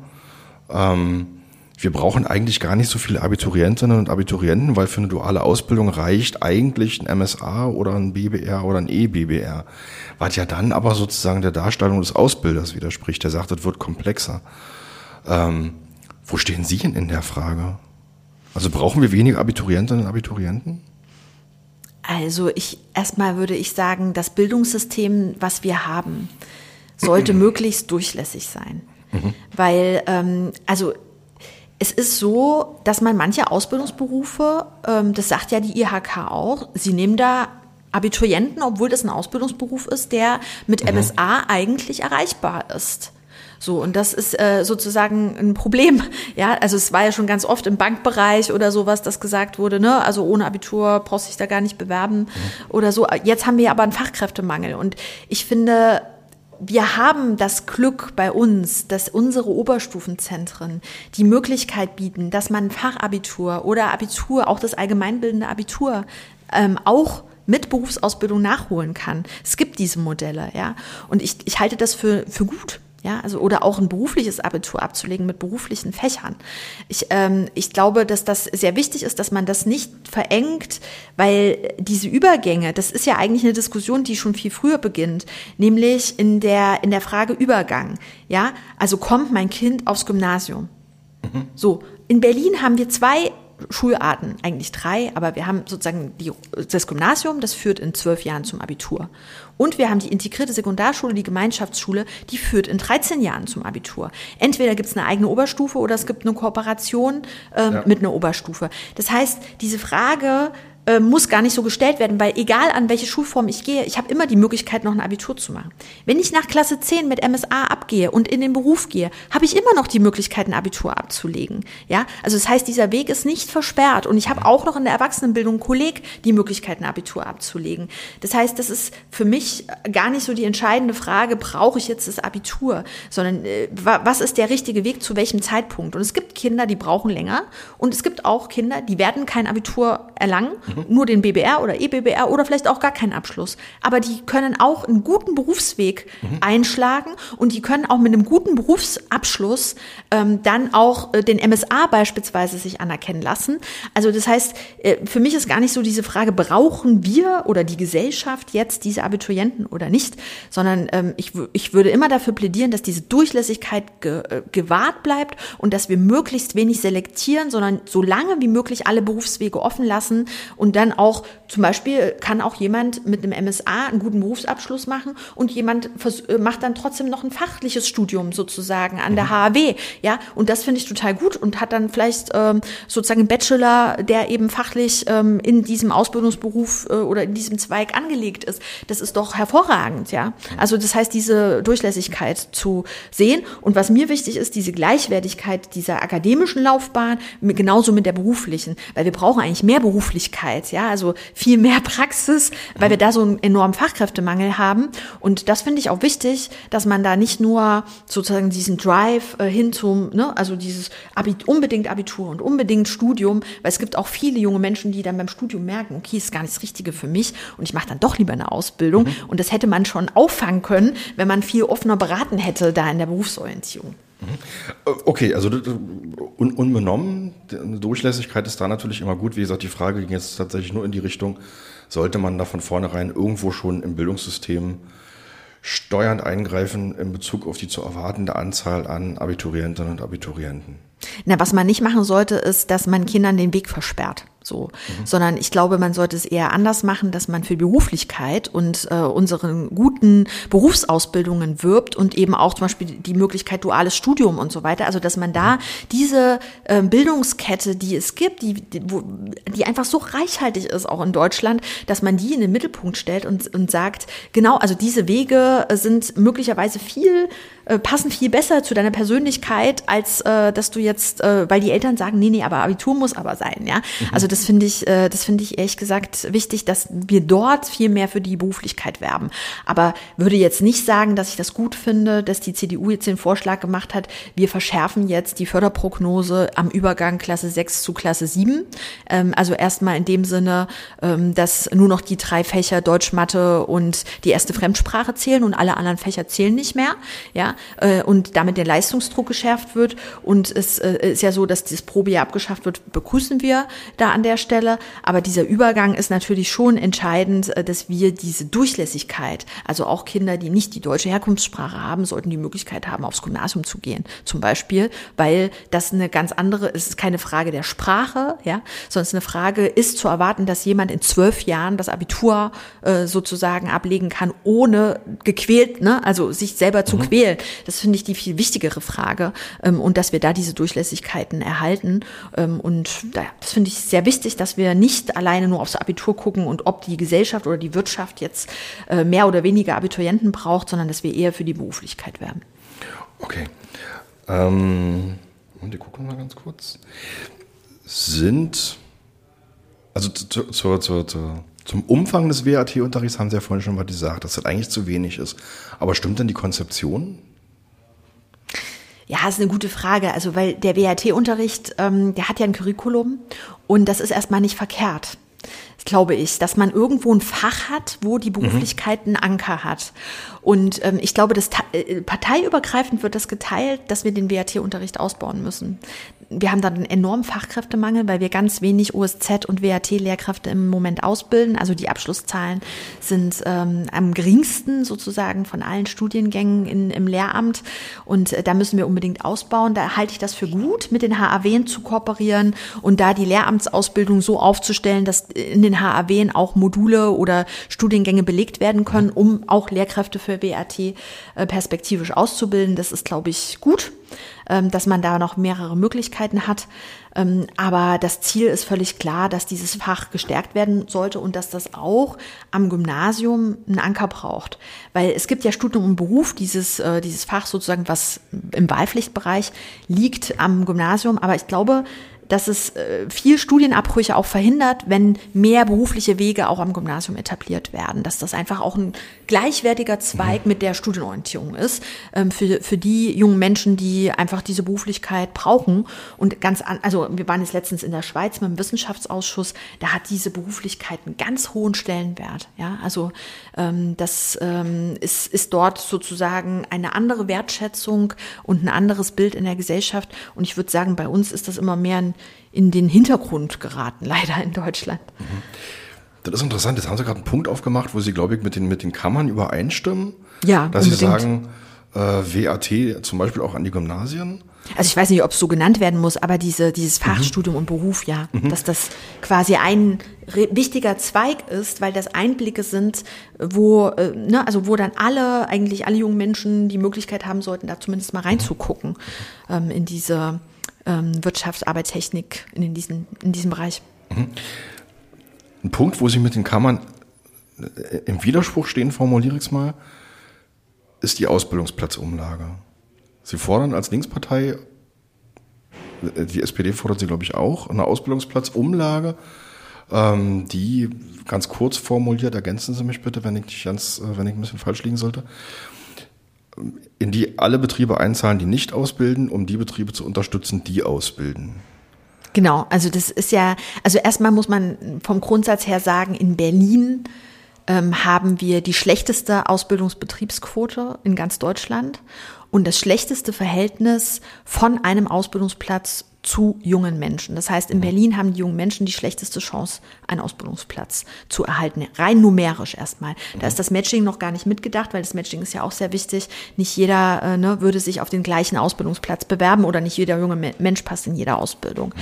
wir brauchen eigentlich gar nicht so viele Abiturientinnen und Abiturienten, weil für eine duale Ausbildung reicht eigentlich ein MSA oder ein BBR oder ein EBBR. Was ja dann aber sozusagen der Darstellung des Ausbilders widerspricht. Der sagt, das wird komplexer. Wo stehen Sie denn in der Frage? Also brauchen wir weniger Abiturientinnen und Abiturienten? Also erstmal würde ich sagen, das Bildungssystem, was wir haben, sollte möglichst durchlässig sein. Weil, es ist so, dass man manche Ausbildungsberufe, das sagt ja die IHK auch, sie nehmen da Abiturienten, obwohl das ein Ausbildungsberuf ist, der mit MSA eigentlich erreichbar ist. So, und das ist sozusagen ein Problem. Ja, also es war ja schon ganz oft im Bankbereich oder sowas, dass gesagt wurde, ne, also ohne Abitur brauchst du dich da gar nicht bewerben oder so. Jetzt haben wir aber einen Fachkräftemangel und ich finde, wir haben das Glück bei uns, dass unsere Oberstufenzentren die Möglichkeit bieten, dass man Fachabitur oder Abitur, auch das allgemeinbildende Abitur, auch mit Berufsausbildung nachholen kann. Es gibt diese Modelle, ja. Und ich halte das für gut. Ja, also, oder auch ein berufliches Abitur abzulegen mit beruflichen Fächern. Ich glaube, dass das sehr wichtig ist, dass man das nicht verengt, weil diese Übergänge, das ist ja eigentlich eine Diskussion, die schon viel früher beginnt, nämlich in der Frage Übergang. Ja, also kommt mein Kind aufs Gymnasium? So. In Berlin haben wir 2 Schularten, eigentlich 3, aber wir haben sozusagen das Gymnasium, das führt in 12 Jahren zum Abitur. Und wir haben die integrierte Sekundarschule, die Gemeinschaftsschule, die führt in 13 Jahren zum Abitur. Entweder gibt es eine eigene Oberstufe oder es gibt eine Kooperation mit einer Oberstufe. Das heißt, diese Frage muss gar nicht so gestellt werden, weil egal an welche Schulform ich gehe, ich habe immer die Möglichkeit, noch ein Abitur zu machen. Wenn ich nach Klasse 10 mit MSA abgehe und in den Beruf gehe, habe ich immer noch die Möglichkeit, ein Abitur abzulegen. Ja, also das heißt, dieser Weg ist nicht versperrt und ich habe auch noch in der Erwachsenenbildung einen Kolleg die Möglichkeit, ein Abitur abzulegen. Das heißt, das ist für mich gar nicht so die entscheidende Frage, brauche ich jetzt das Abitur, sondern was ist der richtige Weg zu welchem Zeitpunkt? Und es gibt Kinder, die brauchen länger und es gibt auch Kinder, die werden kein Abitur erlangen, nur den BBR oder EBBR oder vielleicht auch gar keinen Abschluss. Aber die können auch einen guten Berufsweg einschlagen und die können auch mit einem guten Berufsabschluss dann auch den MSA beispielsweise sich anerkennen lassen. Also das heißt, für mich ist gar nicht so diese Frage, brauchen wir oder die Gesellschaft jetzt diese Abiturienten oder nicht, sondern ich würde immer dafür plädieren, dass diese Durchlässigkeit gewahrt bleibt und dass wir möglichst wenig selektieren, sondern so lange wie möglich alle Berufswege offen lassen und dann auch, zum Beispiel kann auch jemand mit einem MSA einen guten Berufsabschluss machen und jemand macht dann trotzdem noch ein fachliches Studium sozusagen an der HAW, ja, und das finde ich total gut und hat dann vielleicht sozusagen einen Bachelor, der eben fachlich in diesem Ausbildungsberuf oder in diesem Zweig angelegt ist. Das ist doch hervorragend, ja. Also das heißt, diese Durchlässigkeit zu sehen und was mir wichtig ist, diese Gleichwertigkeit dieser akademischen Laufbahn, genauso mit der beruflichen, weil wir brauchen eigentlich mehr Beruflichkeit, ja, also viel mehr Praxis, weil wir da so einen enormen Fachkräftemangel haben. Und das finde ich auch wichtig, dass man da nicht nur sozusagen diesen Drive hin zum, ne, also dieses unbedingt Abitur und unbedingt Studium, weil es gibt auch viele junge Menschen, die dann beim Studium merken, okay, ist gar nicht das Richtige für mich und ich mache dann doch lieber eine Ausbildung. Und das hätte man schon auffangen können, wenn man viel offener beraten hätte da in der Berufsorientierung. Okay, also unbenommen, eine Durchlässigkeit ist da natürlich immer gut. Wie gesagt, die Frage ging jetzt tatsächlich nur in die Richtung, sollte man da von vornherein irgendwo schon im Bildungssystem steuernd eingreifen in Bezug auf die zu erwartende Anzahl an Abiturientinnen und Abiturienten? Na, was man nicht machen sollte, ist, dass man Kindern den Weg versperrt. Sondern ich glaube, man sollte es eher anders machen, dass man für Beruflichkeit und unseren guten Berufsausbildungen wirbt und eben auch zum Beispiel die Möglichkeit duales Studium und so weiter. Also dass man da diese Bildungskette, die es gibt, die einfach so reichhaltig ist auch in Deutschland, dass man die in den Mittelpunkt stellt und sagt, genau, also diese Wege sind möglicherweise passen viel besser zu deiner Persönlichkeit, als dass du jetzt, weil die Eltern sagen, nee, aber Abitur muss aber sein, ja. Also das finde ich ehrlich gesagt wichtig, dass wir dort viel mehr für die Beruflichkeit werben. Aber würde jetzt nicht sagen, dass ich das gut finde, dass die CDU jetzt den Vorschlag gemacht hat, wir verschärfen jetzt die Förderprognose am Übergang Klasse 6 zu Klasse 7. Also erstmal in dem Sinne, dass nur noch die 3 Fächer Deutsch, Mathe und die erste Fremdsprache zählen und alle anderen Fächer zählen nicht mehr, ja. Und damit der Leistungsdruck geschärft wird. Und es ist ja so, dass das Probejahr abgeschafft wird, begrüßen wir da an der Stelle. Aber dieser Übergang ist natürlich schon entscheidend, dass wir diese Durchlässigkeit, also auch Kinder, die nicht die deutsche Herkunftssprache haben, sollten die Möglichkeit haben, aufs Gymnasium zu gehen. Zum Beispiel, weil das eine ganz andere, es ist keine Frage der Sprache, ja, sondern es ist eine Frage, ist zu erwarten, dass jemand in 12 Jahren das Abitur sozusagen ablegen kann, ohne gequält, ne, also sich selber zu quälen. Das finde ich die viel wichtigere Frage, und dass wir da diese Durchlässigkeiten erhalten. Und das finde ich sehr wichtig, dass wir nicht alleine nur aufs Abitur gucken und ob die Gesellschaft oder die Wirtschaft jetzt mehr oder weniger Abiturienten braucht, sondern dass wir eher für die Beruflichkeit werben. Okay. Und wir gucken mal ganz kurz. Zum Umfang des WAT-Unterrichts haben Sie ja vorhin schon mal gesagt, dass das eigentlich zu wenig ist. Aber stimmt denn die Konzeption? Ja, ist eine gute Frage. Also, weil der WAT-Unterricht, der hat ja ein Curriculum und das ist erstmal nicht verkehrt, glaube ich, dass man irgendwo ein Fach hat, wo die Beruflichkeit einen Anker hat. Und ich glaube, dass parteiübergreifend wird das geteilt, dass wir den WAT-Unterricht ausbauen müssen. Wir haben da einen enormen Fachkräftemangel, weil wir ganz wenig OSZ- und WAT-Lehrkräfte im Moment ausbilden. Also die Abschlusszahlen sind am geringsten sozusagen von allen Studiengängen im Lehramt. Und da müssen wir unbedingt ausbauen. Da halte ich das für gut, mit den HAWen zu kooperieren und da die Lehramtsausbildung so aufzustellen, dass in den HAWen auch Module oder Studiengänge belegt werden können, um auch Lehrkräfte für WAT perspektivisch auszubilden. Das ist, glaube ich, gut, dass man da noch mehrere Möglichkeiten hat. Aber das Ziel ist völlig klar, dass dieses Fach gestärkt werden sollte und dass das auch am Gymnasium einen Anker braucht. Weil es gibt ja Studium und Beruf, dieses Fach sozusagen, was im Wahlpflichtbereich liegt am Gymnasium. Aber ich glaube, dass es viel Studienabbrüche auch verhindert, wenn mehr berufliche Wege auch am Gymnasium etabliert werden. Dass das einfach auch ein gleichwertiger Zweig mit der Studienorientierung ist, für die jungen Menschen, die einfach diese Beruflichkeit brauchen. Und also wir waren jetzt letztens in der Schweiz mit dem Wissenschaftsausschuss, da hat diese Beruflichkeit einen ganz hohen Stellenwert. Ja, also das ist dort sozusagen eine andere Wertschätzung und ein anderes Bild in der Gesellschaft. Und ich würde sagen, bei uns ist das immer mehr in den Hintergrund geraten, leider in Deutschland. Das ist interessant. Jetzt haben Sie gerade einen Punkt aufgemacht, wo Sie, glaube ich, mit den Kammern übereinstimmen. Ja, dass unbedingt. Sie sagen, WAT zum Beispiel auch an die Gymnasien. Also ich weiß nicht, ob es so genannt werden muss, aber dieses Fachstudium und Beruf, ja, dass das quasi ein wichtiger Zweig ist, weil das Einblicke sind, wo dann eigentlich alle jungen Menschen die Möglichkeit haben sollten, da zumindest mal reinzugucken, in diese Wirtschaftsarbeitstechnik in diesem Bereich. Ein Punkt, wo Sie mit den Kammern im Widerspruch stehen, formuliere ich es mal, ist die Ausbildungsplatzumlage. Sie fordern als Linkspartei, die SPD fordert sie, glaube ich, auch, eine Ausbildungsplatzumlage, die ganz kurz formuliert, ergänzen Sie mich bitte, wenn ich ein bisschen falsch liegen sollte, in die alle Betriebe einzahlen, die nicht ausbilden, um die Betriebe zu unterstützen, die ausbilden. Genau, also das ist ja, also erstmal muss man vom Grundsatz her sagen, in Berlin haben wir die schlechteste Ausbildungsbetriebsquote in ganz Deutschland und das schlechteste Verhältnis von einem Ausbildungsplatz zu jungen Menschen. Das heißt, in Berlin haben die jungen Menschen die schlechteste Chance, einen Ausbildungsplatz zu erhalten, rein numerisch erstmal. Da ist das Matching noch gar nicht mitgedacht, weil das Matching ist ja auch sehr wichtig. Nicht jeder würde sich auf den gleichen Ausbildungsplatz bewerben oder nicht jeder junge Mensch passt in jede Ausbildung.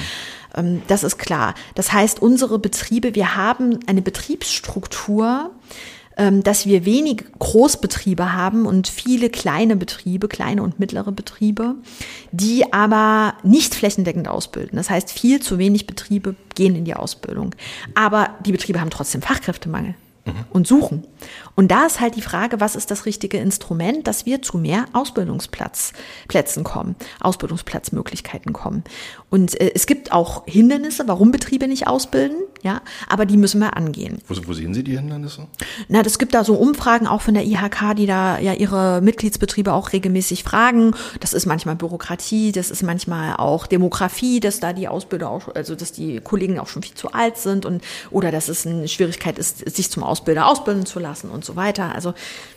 Das ist klar. Das heißt, unsere Betriebe, wir haben eine Betriebsstruktur, dass wir wenig Großbetriebe haben und viele kleine Betriebe, kleine und mittlere Betriebe, die aber nicht flächendeckend ausbilden. Das heißt, viel zu wenig Betriebe gehen in die Ausbildung. Aber die Betriebe haben trotzdem Fachkräftemangel und suchen. Und da ist halt die Frage, was ist das richtige Instrument, dass wir zu mehr Ausbildungsplätzen kommen, Ausbildungsplatzmöglichkeiten kommen. Und es gibt auch Hindernisse, warum Betriebe nicht ausbilden, ja, aber die müssen wir angehen. Wo sehen Sie die Hindernisse? Na, das gibt da so Umfragen auch von der IHK, die da ja ihre Mitgliedsbetriebe auch regelmäßig fragen. Das ist manchmal Bürokratie, das ist manchmal auch Demografie, dass da die Ausbilder auch, also dass die Kollegen auch schon viel zu alt sind und oder dass es eine Schwierigkeit ist, sich zum Ausbilder ausbilden zu lassen und so weiter. Also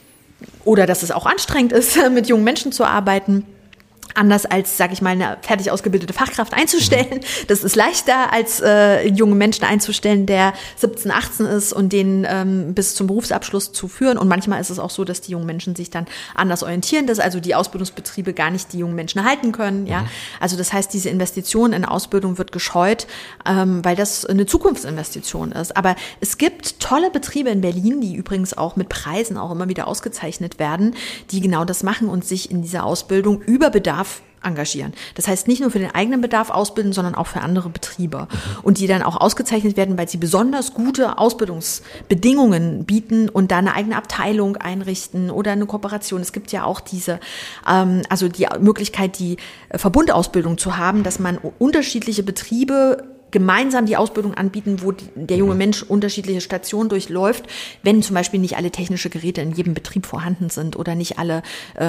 oder dass es auch anstrengend ist, mit jungen Menschen zu arbeiten. Anders als, sage ich mal, eine fertig ausgebildete Fachkraft einzustellen. Das ist leichter, als junge Menschen einzustellen, der 17, 18 ist und den bis zum Berufsabschluss zu führen. Und manchmal ist es auch so, dass die jungen Menschen sich dann anders orientieren, dass also die Ausbildungsbetriebe gar nicht die jungen Menschen halten können. Ja, also das heißt, diese Investition in Ausbildung wird gescheut, weil das eine Zukunftsinvestition ist. Aber es gibt tolle Betriebe in Berlin, die übrigens auch mit Preisen auch immer wieder ausgezeichnet werden, die genau das machen und sich in dieser Ausbildung über Bedarf engagieren. Das heißt, nicht nur für den eigenen Bedarf ausbilden, sondern auch für andere Betriebe. Und die dann auch ausgezeichnet werden, weil sie besonders gute Ausbildungsbedingungen bieten und da eine eigene Abteilung einrichten oder eine Kooperation. Es gibt ja auch diese, also die Möglichkeit, die Verbundausbildung zu haben, dass man unterschiedliche Betriebe gemeinsam die Ausbildung anbieten, wo der junge Mensch unterschiedliche Stationen durchläuft, wenn zum Beispiel nicht alle technische Geräte in jedem Betrieb vorhanden sind oder nicht alle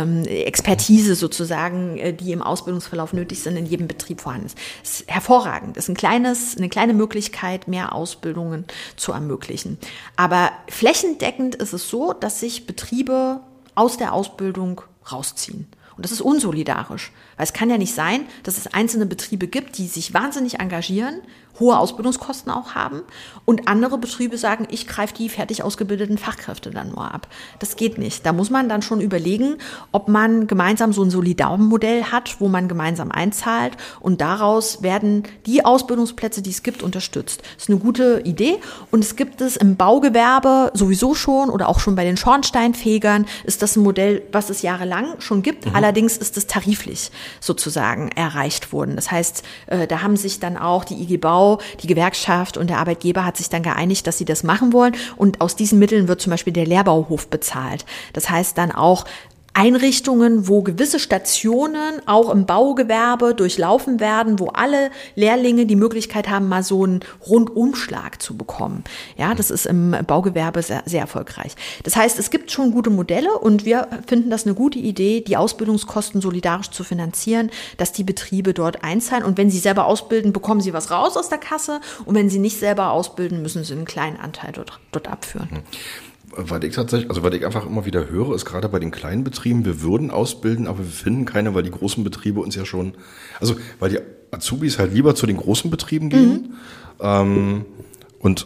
Expertise sozusagen, die im Ausbildungsverlauf nötig sind, in jedem Betrieb vorhanden ist. Das ist hervorragend. Das ist eine kleine Möglichkeit, mehr Ausbildungen zu ermöglichen. Aber flächendeckend ist es so, dass sich Betriebe aus der Ausbildung rausziehen. Und das ist unsolidarisch, weil es kann ja nicht sein, dass es einzelne Betriebe gibt, die sich wahnsinnig engagieren, hohe Ausbildungskosten auch haben und andere Betriebe sagen, ich greife die fertig ausgebildeten Fachkräfte dann nur ab. Das geht nicht. Da muss man dann schon überlegen, ob man gemeinsam so ein Solidarmodell hat, wo man gemeinsam einzahlt und daraus werden die Ausbildungsplätze, die es gibt, unterstützt. Das ist eine gute Idee und es gibt es im Baugewerbe sowieso schon oder auch schon bei den Schornsteinfegern ist das ein Modell, was es jahrelang schon gibt. Allerdings ist es tariflich sozusagen erreicht worden. Das heißt, da haben sich dann auch die IG Bau, die Gewerkschaft und der Arbeitgeber hat sich dann geeinigt, dass sie das machen wollen. Und aus diesen Mitteln wird zum Beispiel der Lehrbauhof bezahlt. Das heißt dann auch Einrichtungen, wo gewisse Stationen auch im Baugewerbe durchlaufen werden, wo alle Lehrlinge die Möglichkeit haben, mal so einen Rundumschlag zu bekommen. Ja, das ist im Baugewerbe sehr, sehr erfolgreich. Das heißt, es gibt schon gute Modelle und wir finden das eine gute Idee, die Ausbildungskosten solidarisch zu finanzieren, dass die Betriebe dort einzahlen und wenn sie selber ausbilden, bekommen sie was raus aus der Kasse und wenn sie nicht selber ausbilden, müssen sie einen kleinen Anteil dort abführen. Weil ich einfach immer wieder höre, ist gerade bei den kleinen Betrieben, wir würden ausbilden, aber wir finden keine, weil die großen Betriebe uns ja schon, also weil die Azubis halt lieber zu den großen Betrieben gehen und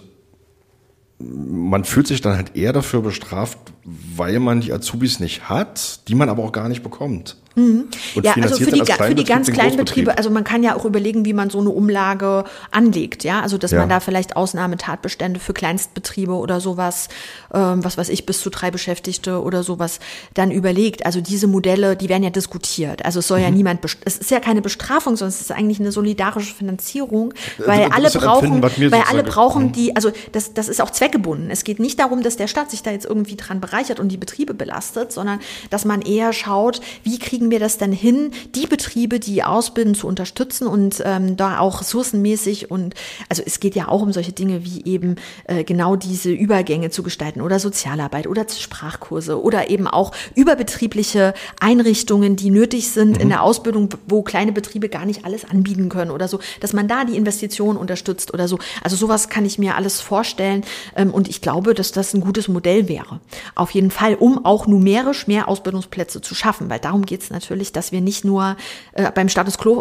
man fühlt sich dann halt eher dafür bestraft, weil man die Azubis nicht hat, die man aber auch gar nicht bekommt. Und ja, also für die ganz kleinen Betriebe, also man kann ja auch überlegen, wie man so eine Umlage anlegt, ja, also dass man da vielleicht Ausnahmetatbestände für Kleinstbetriebe oder sowas, was weiß ich, bis zu 3 Beschäftigte oder sowas dann überlegt. Also diese Modelle, die werden ja diskutiert. Also es soll ja niemand, es ist ja keine Bestrafung, sondern es ist eigentlich eine solidarische Finanzierung, weil alle brauchen die, also das ist auch zweckgebunden. Es geht nicht darum, dass der Staat sich da jetzt irgendwie dran bereichert und die Betriebe belastet, sondern dass man eher schaut, wie kriegen kriegen wir das dann hin, die Betriebe, die ausbilden, zu unterstützen und da auch ressourcenmäßig und also es geht ja auch um solche Dinge wie eben genau diese Übergänge zu gestalten oder Sozialarbeit oder Sprachkurse oder eben auch überbetriebliche Einrichtungen, die nötig sind in der Ausbildung, wo kleine Betriebe gar nicht alles anbieten können oder so, dass man da die Investitionen unterstützt oder so. Also sowas kann ich mir alles vorstellen und ich glaube, dass das ein gutes Modell wäre. Auf jeden Fall, um auch numerisch mehr Ausbildungsplätze zu schaffen, weil darum geht es natürlich, dass wir nicht nur beim Status quo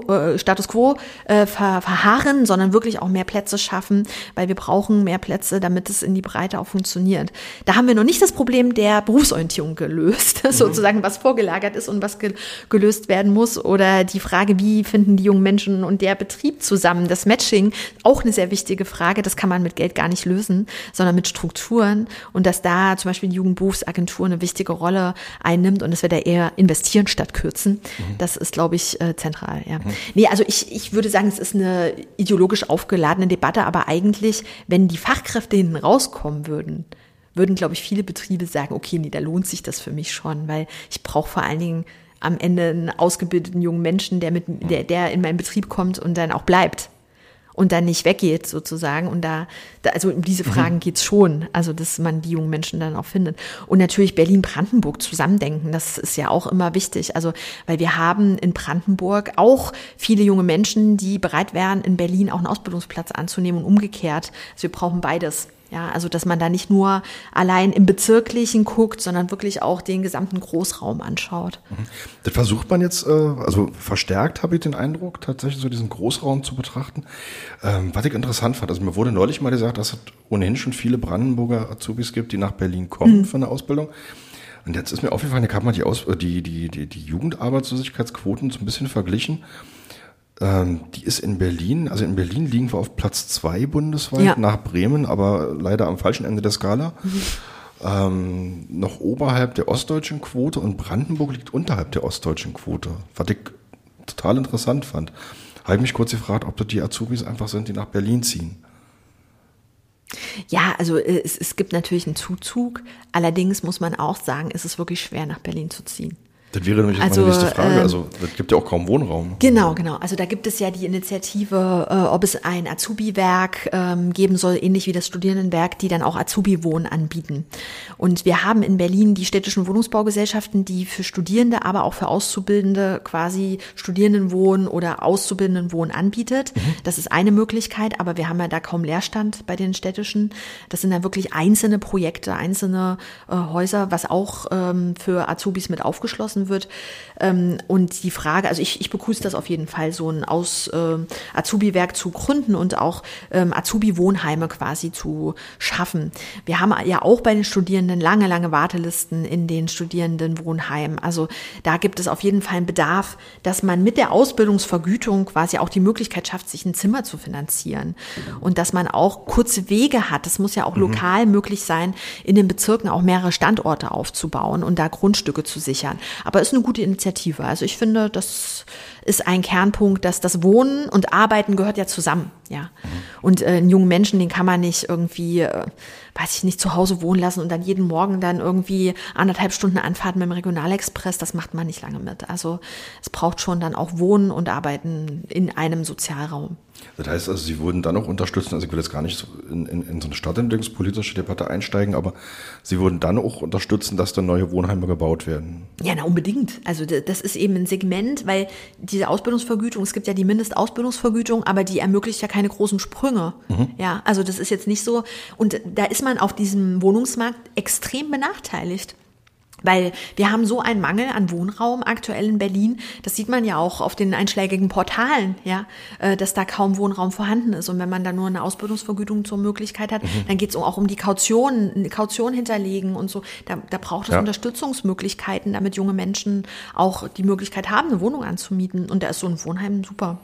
verharren, sondern wirklich auch mehr Plätze schaffen, weil wir brauchen mehr Plätze, damit es in die Breite auch funktioniert. Da haben wir noch nicht das Problem der Berufsorientierung gelöst, sozusagen, was vorgelagert ist und was gelöst werden muss oder die Frage, wie finden die jungen Menschen und der Betrieb zusammen, das Matching, auch eine sehr wichtige Frage, das kann man mit Geld gar nicht lösen, sondern mit Strukturen und dass da zum Beispiel die Jugendberufsagentur eine wichtige Rolle einnimmt und dass wir da eher investieren statt kürzen, das ist, glaube ich, zentral. Ja. Nee, also ich würde sagen, es ist eine ideologisch aufgeladene Debatte, aber eigentlich, wenn die Fachkräfte hinten rauskommen würden, glaube ich, viele Betriebe sagen, okay, nee, da lohnt sich das für mich schon, weil ich brauche vor allen Dingen am Ende einen ausgebildeten jungen Menschen, der in meinen Betrieb kommt und dann auch bleibt und dann nicht weggeht sozusagen. Und also um diese Fragen geht's schon, also dass man die jungen Menschen dann auch findet. Und natürlich Berlin-Brandenburg zusammendenken, das ist ja auch immer wichtig. Also weil wir haben in Brandenburg auch viele junge Menschen, die bereit wären, in Berlin auch einen Ausbildungsplatz anzunehmen und umgekehrt. Also wir brauchen beides. Ja, also dass man da nicht nur allein im Bezirklichen guckt, sondern wirklich auch den gesamten Großraum anschaut. Das versucht man jetzt, also verstärkt habe ich den Eindruck, tatsächlich so diesen Großraum zu betrachten. Was ich interessant fand, also mir wurde neulich mal gesagt, dass es ohnehin schon viele Brandenburger Azubis gibt, die nach Berlin kommen für eine Ausbildung. Und jetzt ist mir aufgefallen, da kann man die Jugendarbeitslosigkeitsquoten so ein bisschen verglichen. Die ist in Berlin, also in Berlin liegen wir auf Platz 2 bundesweit, nach Bremen, aber leider am falschen Ende der Skala. Noch oberhalb der ostdeutschen Quote und Brandenburg liegt unterhalb der ostdeutschen Quote, was ich total interessant fand. Habe ich mich kurz gefragt, ob das die Azubis einfach sind, die nach Berlin ziehen. Ja, also es gibt natürlich einen Zuzug, allerdings muss man auch sagen, es ist wirklich schwer, nach Berlin zu ziehen. Das wäre nämlich meine nächste Frage. Also es gibt ja auch kaum Wohnraum. Genau. Also da gibt es ja die Initiative, ob es ein Azubi-Werk geben soll, ähnlich wie das Studierendenwerk, die dann auch Azubi-Wohnen anbieten. Und wir haben in Berlin die städtischen Wohnungsbaugesellschaften, die für Studierende, aber auch für Auszubildende quasi Studierendenwohnen oder Auszubildendenwohnen anbietet. Das ist eine Möglichkeit, aber wir haben ja da kaum Leerstand bei den städtischen. Das sind dann wirklich einzelne Projekte, einzelne Häuser, was auch für Azubis mit aufgeschlossen wird. Und die Frage, also ich begrüße das auf jeden Fall, so ein Azubi-Werk zu gründen und auch Azubi-Wohnheime quasi zu schaffen. Wir haben ja auch bei den Studierenden lange Wartelisten in den Studierendenwohnheimen. Also da gibt es auf jeden Fall einen Bedarf, dass man mit der Ausbildungsvergütung quasi auch die Möglichkeit schafft, sich ein Zimmer zu finanzieren. Und dass man auch kurze Wege hat. Das muss ja auch lokal möglich sein, in den Bezirken auch mehrere Standorte aufzubauen und da Grundstücke zu sichern. Aber ist eine gute Initiative. Also ich finde, das ist ein Kernpunkt, dass das Wohnen und Arbeiten gehört ja zusammen. Ja. Und einen jungen Menschen, den kann man nicht irgendwie, weiß ich nicht, zu Hause wohnen lassen und dann jeden Morgen dann irgendwie 1,5 Stunden Anfahrt mit dem Regionalexpress. Das macht man nicht lange mit. Also es braucht schon dann auch Wohnen und Arbeiten in einem Sozialraum. Das heißt also, Sie wurden dann auch unterstützen, also ich will jetzt gar nicht in so eine stadtentwicklungspolitische Debatte einsteigen, aber Sie wurden dann auch unterstützen, dass dann neue Wohnheime gebaut werden. Ja, na unbedingt. Also das ist eben ein Segment, weil diese Ausbildungsvergütung, es gibt ja die Mindestausbildungsvergütung, aber die ermöglicht ja keine großen Sprünge. Ja, also das ist jetzt nicht so. Und da ist man auf diesem Wohnungsmarkt extrem benachteiligt. Weil wir haben so einen Mangel an Wohnraum aktuell in Berlin, das sieht man ja auch auf den einschlägigen Portalen, ja, dass da kaum Wohnraum vorhanden ist. Und wenn man da nur eine Ausbildungsvergütung zur Möglichkeit hat, dann geht es auch um die Kaution hinterlegen und so. Da braucht es Unterstützungsmöglichkeiten, damit junge Menschen auch die Möglichkeit haben, eine Wohnung anzumieten. Und da ist so ein Wohnheim super.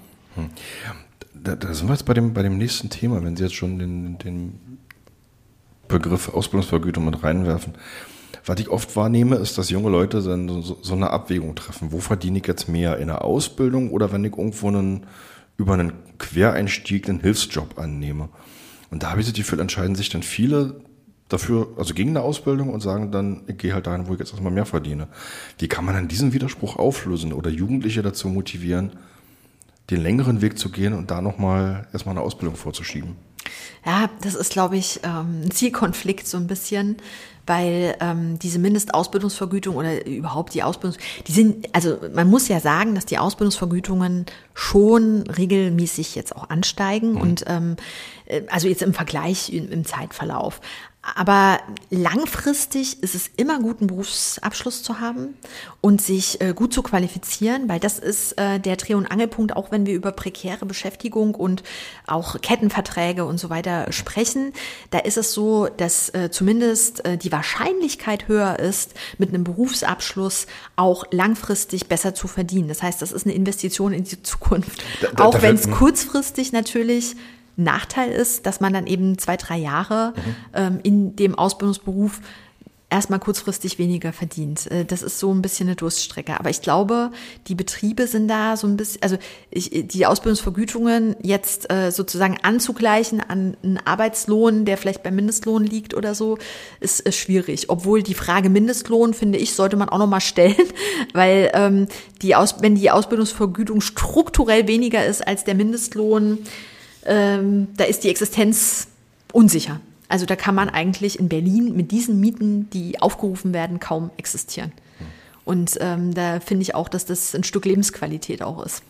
Da sind wir jetzt bei dem nächsten Thema, wenn Sie jetzt schon den Begriff Ausbildungsvergütung mit reinwerfen. Was ich oft wahrnehme, ist, dass junge Leute dann so eine Abwägung treffen. Wo verdiene ich jetzt mehr? In der Ausbildung oder wenn ich irgendwo über einen Quereinstieg einen Hilfsjob annehme? Und da habe ich das Gefühl, entscheiden sich dann viele dafür, also gegen eine Ausbildung und sagen dann, ich gehe halt dahin, wo ich jetzt erstmal mehr verdiene. Wie kann man dann diesen Widerspruch auflösen oder Jugendliche dazu motivieren, den längeren Weg zu gehen und da nochmal erstmal eine Ausbildung vorzuschieben? Ja, das ist, glaube ich, ein Zielkonflikt so ein bisschen, weil diese Mindestausbildungsvergütung oder überhaupt die Ausbildung, die sind, also man muss ja sagen, dass die Ausbildungsvergütungen schon regelmäßig jetzt auch ansteigen und also jetzt im Vergleich im Zeitverlauf. Aber langfristig ist es immer gut, einen Berufsabschluss zu haben und sich gut zu qualifizieren, weil das ist der Dreh- und Angelpunkt, auch wenn wir über prekäre Beschäftigung und auch Kettenverträge und so weiter sprechen. Da ist es so, dass zumindest die Wahrscheinlichkeit höher ist, mit einem Berufsabschluss auch langfristig besser zu verdienen. Das heißt, das ist eine Investition in die Zukunft. Auch wenn es kurzfristig natürlich Nachteil ist, dass man dann eben 2-3 Jahre in dem Ausbildungsberuf erstmal kurzfristig weniger verdient. Das ist so ein bisschen eine Durststrecke. Aber ich glaube, die Betriebe sind da so ein bisschen, also die Ausbildungsvergütungen jetzt sozusagen anzugleichen an einen Arbeitslohn, der vielleicht beim Mindestlohn liegt oder so, ist schwierig. Obwohl die Frage Mindestlohn, finde ich, sollte man auch nochmal stellen, weil wenn die Ausbildungsvergütung strukturell weniger ist als der Mindestlohn, da ist die Existenz unsicher. Also da kann man eigentlich in Berlin mit diesen Mieten, die aufgerufen werden, kaum existieren. Und da finde ich auch, dass das ein Stück Lebensqualität auch ist.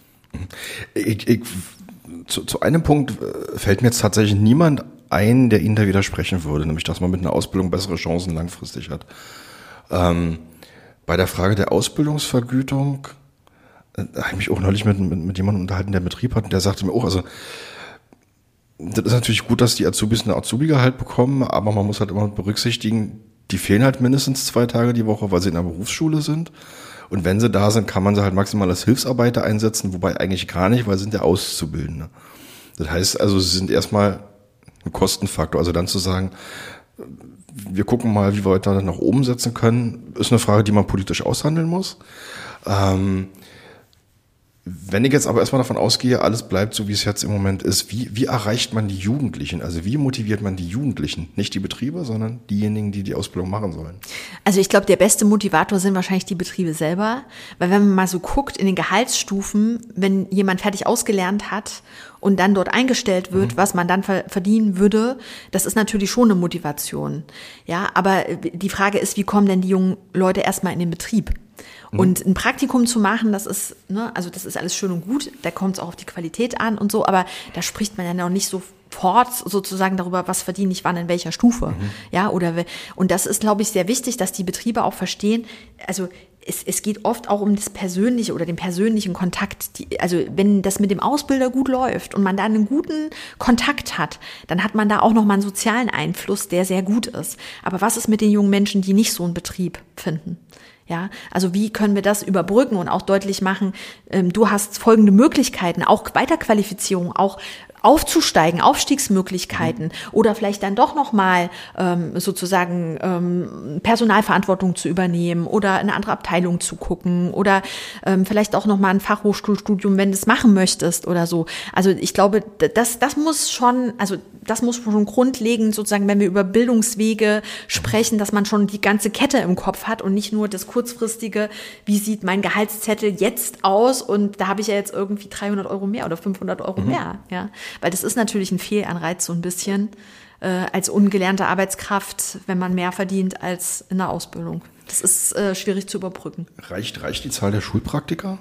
Zu einem Punkt fällt mir jetzt tatsächlich niemand ein, der Ihnen da widersprechen würde, nämlich dass man mit einer Ausbildung bessere Chancen langfristig hat. Bei der Frage der Ausbildungsvergütung habe ich mich auch neulich mit jemandem unterhalten, der Betrieb hat, und der sagte mir auch, also das ist natürlich gut, dass die Azubis eine Azubi-Gehalt bekommen, aber man muss halt immer berücksichtigen, die fehlen halt mindestens 2 Tage die Woche, weil sie in der Berufsschule sind. Und wenn sie da sind, kann man sie halt maximal als Hilfsarbeiter einsetzen, wobei eigentlich gar nicht, weil sie sind ja Auszubildende. Das heißt also, sie sind erstmal ein Kostenfaktor. Also dann zu sagen, wir gucken mal, wie wir heute dann nach oben setzen können, ist eine Frage, die man politisch aushandeln muss. Wenn ich jetzt aber erstmal davon ausgehe, alles bleibt so, wie es jetzt im Moment ist, wie erreicht man die Jugendlichen? Also wie motiviert man die Jugendlichen? Nicht die Betriebe, sondern diejenigen, die die Ausbildung machen sollen. Also ich glaube, der beste Motivator sind wahrscheinlich die Betriebe selber. Weil wenn man mal so guckt in den Gehaltsstufen, wenn jemand fertig ausgelernt hat und dann dort eingestellt wird, was man dann verdienen würde, das ist natürlich schon eine Motivation. Ja, aber die Frage ist, wie kommen denn die jungen Leute erstmal in den Betrieb? Und ein Praktikum zu machen, das ist, ne, also das ist alles schön und gut, da kommt es auch auf die Qualität an und so, aber da spricht man ja noch nicht sofort sozusagen darüber, was verdiene ich wann in welcher Stufe. Ja, und das ist, glaube ich, sehr wichtig, dass die Betriebe auch verstehen, also es geht oft auch um das Persönliche oder den persönlichen Kontakt. Also wenn das mit dem Ausbilder gut läuft und man da einen guten Kontakt hat, dann hat man da auch nochmal einen sozialen Einfluss, der sehr gut ist. Aber was ist mit den jungen Menschen, die nicht so einen Betrieb finden? Ja, also wie können wir das überbrücken und auch deutlich machen, du hast folgende Möglichkeiten, auch Weiterqualifizierung, auch aufzusteigen, Aufstiegsmöglichkeiten oder vielleicht dann doch nochmal sozusagen Personalverantwortung zu übernehmen oder eine andere Abteilung zu gucken oder vielleicht auch nochmal ein Fachhochschulstudium, wenn du es machen möchtest oder so. Also ich glaube, das muss schon grundlegend sozusagen, wenn wir über Bildungswege sprechen, dass man schon die ganze Kette im Kopf hat und nicht nur das kurzfristige, wie sieht mein Gehaltszettel jetzt aus und da habe ich ja jetzt irgendwie 300 € mehr oder 500 € mehr, ja. Weil das ist natürlich ein Fehlanreiz so ein bisschen als ungelernte Arbeitskraft, wenn man mehr verdient als in der Ausbildung. Das ist schwierig zu überbrücken. Reicht die Zahl der Schulpraktiker,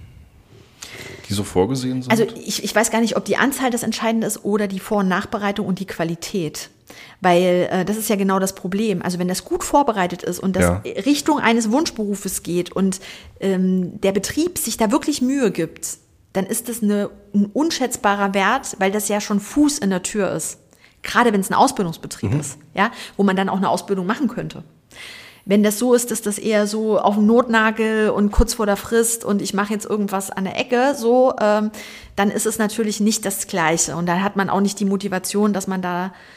die so vorgesehen sind? Also ich weiß gar nicht, ob die Anzahl das Entscheidende ist oder die Vor- und Nachbereitung und die Qualität. Weil das ist ja genau das Problem. Also wenn das gut vorbereitet ist und das Richtung eines Wunschberufes geht und der Betrieb sich da wirklich Mühe gibt, dann ist das ein unschätzbarer Wert, weil das ja schon Fuß in der Tür ist. Gerade wenn es ein Ausbildungsbetrieb ist, ja, wo man dann auch eine Ausbildung machen könnte. Wenn das so ist, dass das eher so auf dem Notnagel und kurz vor der Frist und ich mache jetzt irgendwas an der Ecke, so, dann ist es natürlich nicht das Gleiche. Und dann hat man auch nicht die Motivation, dass man da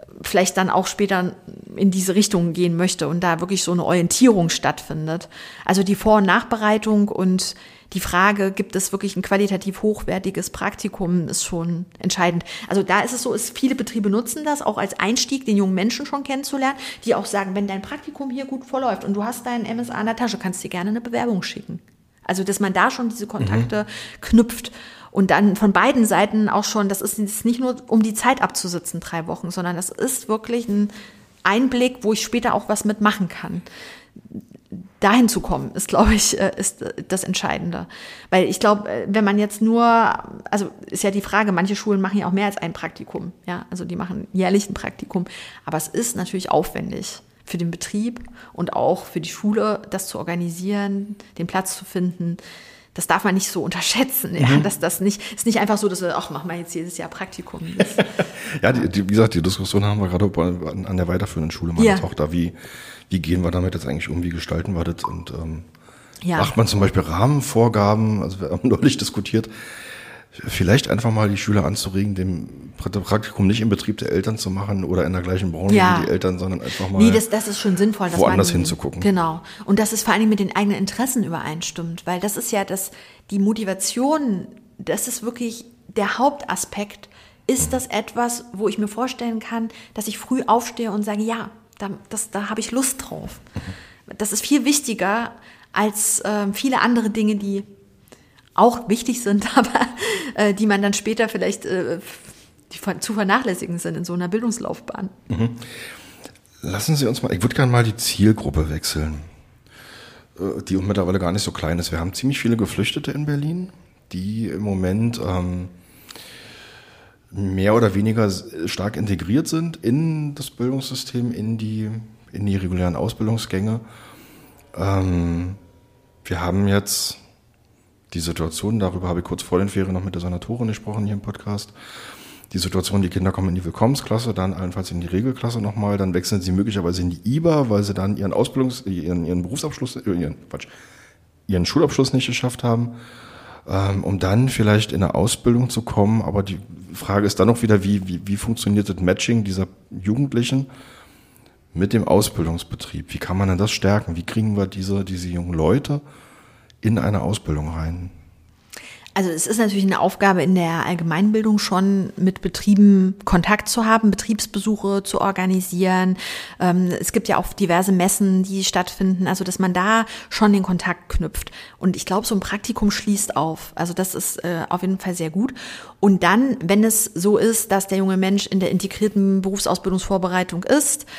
vielleicht dann auch später in diese Richtung gehen möchte und da wirklich so eine Orientierung stattfindet. Also die Vor- und Nachbereitung und die Frage, gibt es wirklich ein qualitativ hochwertiges Praktikum, ist schon entscheidend. Also da ist es so, viele Betriebe nutzen das auch als Einstieg, den jungen Menschen schon kennenzulernen, die auch sagen, wenn dein Praktikum hier gut verläuft und du hast deinen MSA in der Tasche, kannst du dir gerne eine Bewerbung schicken. Also dass man da schon diese Kontakte knüpft. Und dann von beiden Seiten auch schon, das ist nicht nur, um die Zeit abzusitzen, 3 Wochen, sondern das ist wirklich ein Einblick, wo ich später auch was mitmachen kann. Dahin zu kommen, ist, glaube ich, ist das Entscheidende. Weil ich glaube, wenn man jetzt nur, also ist ja die Frage, manche Schulen machen ja auch mehr als ein Praktikum. Ja, also die machen jährlich ein Praktikum. Aber es ist natürlich aufwendig für den Betrieb und auch für die Schule, das zu organisieren, den Platz zu finden. Das darf man nicht so unterschätzen, ja, dass das nicht, ist nicht einfach so, dass wir, machen wir jetzt jedes Jahr Praktikum. Ja, wie gesagt, die Diskussion haben wir gerade an der weiterführenden Schule meiner Tochter. Wie gehen wir damit jetzt eigentlich um, wie gestalten wir das? Und macht man zum Beispiel Rahmenvorgaben, also wir haben neulich diskutiert, vielleicht einfach mal die Schüler anzuregen, dem Praktikum nicht im Betrieb der Eltern zu machen oder in der gleichen Branche wie die Eltern, sondern einfach mal das ist schon sinnvoll, dass woanders hinzugucken. Genau. Und dass es vor allem mit den eigenen Interessen übereinstimmt, weil das ist ja die Motivation, das ist wirklich der Hauptaspekt. Ist das etwas, wo ich mir vorstellen kann, dass ich früh aufstehe und sage, ja, da habe ich Lust drauf. Das ist viel wichtiger als viele andere Dinge, die auch wichtig sind, aber die man dann später vielleicht die zu vernachlässigen sind in so einer Bildungslaufbahn. Lassen Sie uns mal, ich würde gerne mal die Zielgruppe wechseln, die mittlerweile gar nicht so klein ist. Wir haben ziemlich viele Geflüchtete in Berlin, die im Moment mehr oder weniger stark integriert sind in das Bildungssystem, in die regulären Ausbildungsgänge. Wir haben jetzt die Situation, darüber habe ich kurz vor den Ferien noch mit der Senatorin gesprochen hier im Podcast, die Situation, die Kinder kommen in die Willkommensklasse, dann allenfalls in die Regelklasse nochmal, dann wechseln sie möglicherweise in die IBA, weil sie dann ihren Berufsabschluss, ihren Schulabschluss nicht geschafft haben, um dann vielleicht in eine Ausbildung zu kommen. Aber die Frage ist dann auch wieder, wie funktioniert das Matching dieser Jugendlichen mit dem Ausbildungsbetrieb? Wie kann man denn das stärken? Wie kriegen wir diese jungen Leute in eine Ausbildung rein? Also es ist natürlich eine Aufgabe in der Allgemeinbildung schon, mit Betrieben Kontakt zu haben, Betriebsbesuche zu organisieren. Es gibt ja auch diverse Messen, die stattfinden, also dass man da schon den Kontakt knüpft. Und ich glaube, so ein Praktikum schließt auf. Also das ist auf jeden Fall sehr gut. Und dann, wenn es so ist, dass der junge Mensch in der integrierten Berufsausbildungsvorbereitung ist,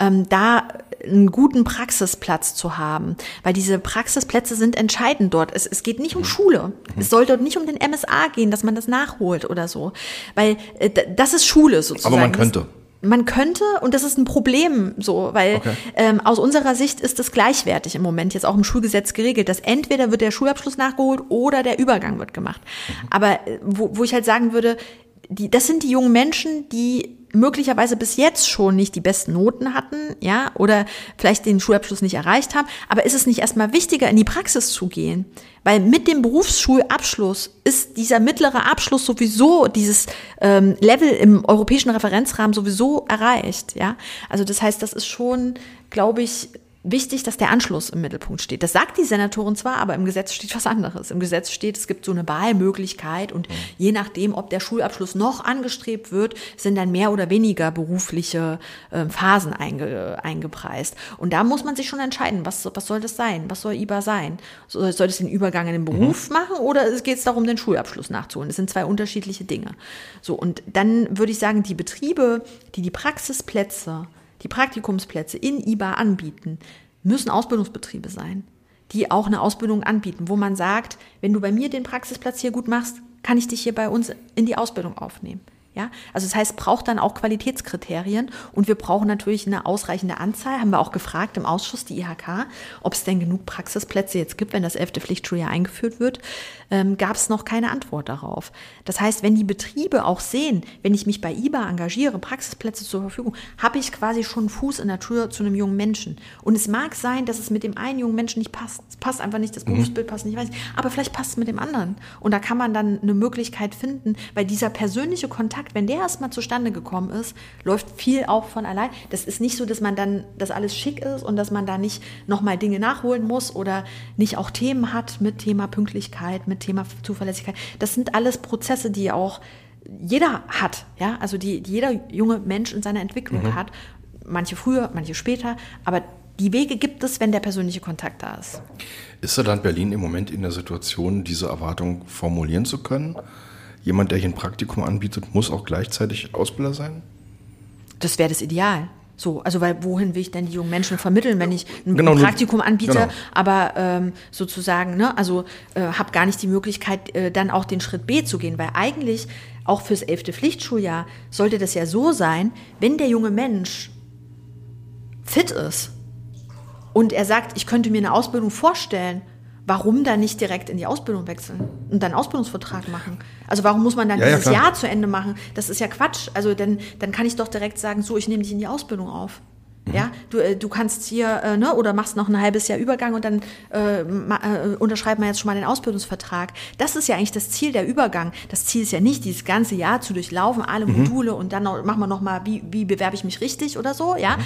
da einen guten Praxisplatz zu haben, weil diese Praxisplätze sind entscheidend dort. Es geht nicht um Schule. Es soll dort nicht um den MSA gehen, dass man das nachholt oder so, weil das ist Schule sozusagen. Aber man könnte. Man könnte, und das ist ein Problem so, weil aus unserer Sicht ist es gleichwertig im Moment jetzt auch im Schulgesetz geregelt, dass entweder wird der Schulabschluss nachgeholt oder der Übergang wird gemacht. Aber wo ich halt sagen würde, das sind die jungen Menschen, die möglicherweise bis jetzt schon nicht die besten Noten hatten, ja, oder vielleicht den Schulabschluss nicht erreicht haben. Aber ist es nicht erstmal wichtiger, in die Praxis zu gehen? Weil mit dem Berufsschulabschluss ist dieser mittlere Abschluss sowieso, dieses Level im europäischen Referenzrahmen sowieso erreicht, ja. Also das heißt, das ist schon, glaube ich, wichtig, dass der Anschluss im Mittelpunkt steht. Das sagt die Senatorin zwar, aber im Gesetz steht was anderes. Im Gesetz steht, es gibt so eine Wahlmöglichkeit und je nachdem, ob der Schulabschluss noch angestrebt wird, sind dann mehr oder weniger berufliche Phasen eingepreist. Und da muss man sich schon entscheiden, was soll das sein? Was soll IBA sein? Soll das den Übergang in den Beruf machen oder geht es darum, den Schulabschluss nachzuholen? Das sind 2 unterschiedliche Dinge. So, und dann würde ich sagen, die Betriebe, die Praxisplätze, die Praktikumsplätze in IBA anbieten, müssen Ausbildungsbetriebe sein, die auch eine Ausbildung anbieten, wo man sagt, wenn du bei mir den Praxisplatz hier gut machst, kann ich dich hier bei uns in die Ausbildung aufnehmen. Ja, also das heißt, es braucht dann auch Qualitätskriterien und wir brauchen natürlich eine ausreichende Anzahl, haben wir auch gefragt im Ausschuss, die IHK, ob es denn genug Praxisplätze jetzt gibt, wenn das 11. Pflichtschuljahr eingeführt wird, gab es noch keine Antwort darauf. Das heißt, wenn die Betriebe auch sehen, wenn ich mich bei IBA engagiere, Praxisplätze zur Verfügung, habe ich quasi schon einen Fuß in der Tür zu einem jungen Menschen. Und es mag sein, dass es mit dem einen jungen Menschen nicht passt. Es passt einfach nicht, das Berufsbild passt nicht, ich weiß nicht, aber vielleicht passt es mit dem anderen. Und da kann man dann eine Möglichkeit finden, weil dieser persönliche Kontakt Kontakt, wenn der erstmal zustande gekommen ist, läuft viel auch von allein. Das ist nicht so, dass man dann, dass alles schick ist und dass man da nicht nochmal Dinge nachholen muss oder nicht auch Themen hat mit Thema Pünktlichkeit, mit Thema Zuverlässigkeit. Das sind alles Prozesse, die auch jeder hat, ja, also die jeder junge Mensch in seiner Entwicklung hat. Manche früher, manche später, aber die Wege gibt es, wenn der persönliche Kontakt da ist. Ist das Land Berlin im Moment in der Situation, diese Erwartung formulieren zu können? Jemand, der hier ein Praktikum anbietet, muss auch gleichzeitig Ausbilder sein? Das wäre das Ideal. So, also weil wohin will ich denn die jungen Menschen vermitteln, wenn ich ein Praktikum anbiete, aber sozusagen, ne, also habe gar nicht die Möglichkeit, dann auch den Schritt B zu gehen, weil eigentlich auch fürs 11. Pflichtschuljahr sollte das ja so sein, wenn der junge Mensch fit ist und er sagt, ich könnte mir eine Ausbildung vorstellen, warum dann nicht direkt in die Ausbildung wechseln und dann einen Ausbildungsvertrag machen? Also warum muss man dann dieses Jahr zu Ende machen? Das ist ja Quatsch. Also dann kann ich doch direkt sagen, so, ich nehme dich in die Ausbildung auf. Ja, du kannst hier, ne, oder machst noch ein halbes Jahr Übergang und dann unterschreiben wir jetzt schon mal den Ausbildungsvertrag. Das ist ja eigentlich das Ziel, der Übergang. Das Ziel ist ja nicht, dieses ganze Jahr zu durchlaufen, alle Module und dann machen wir noch mal, wie bewerbe ich mich richtig oder so, ja.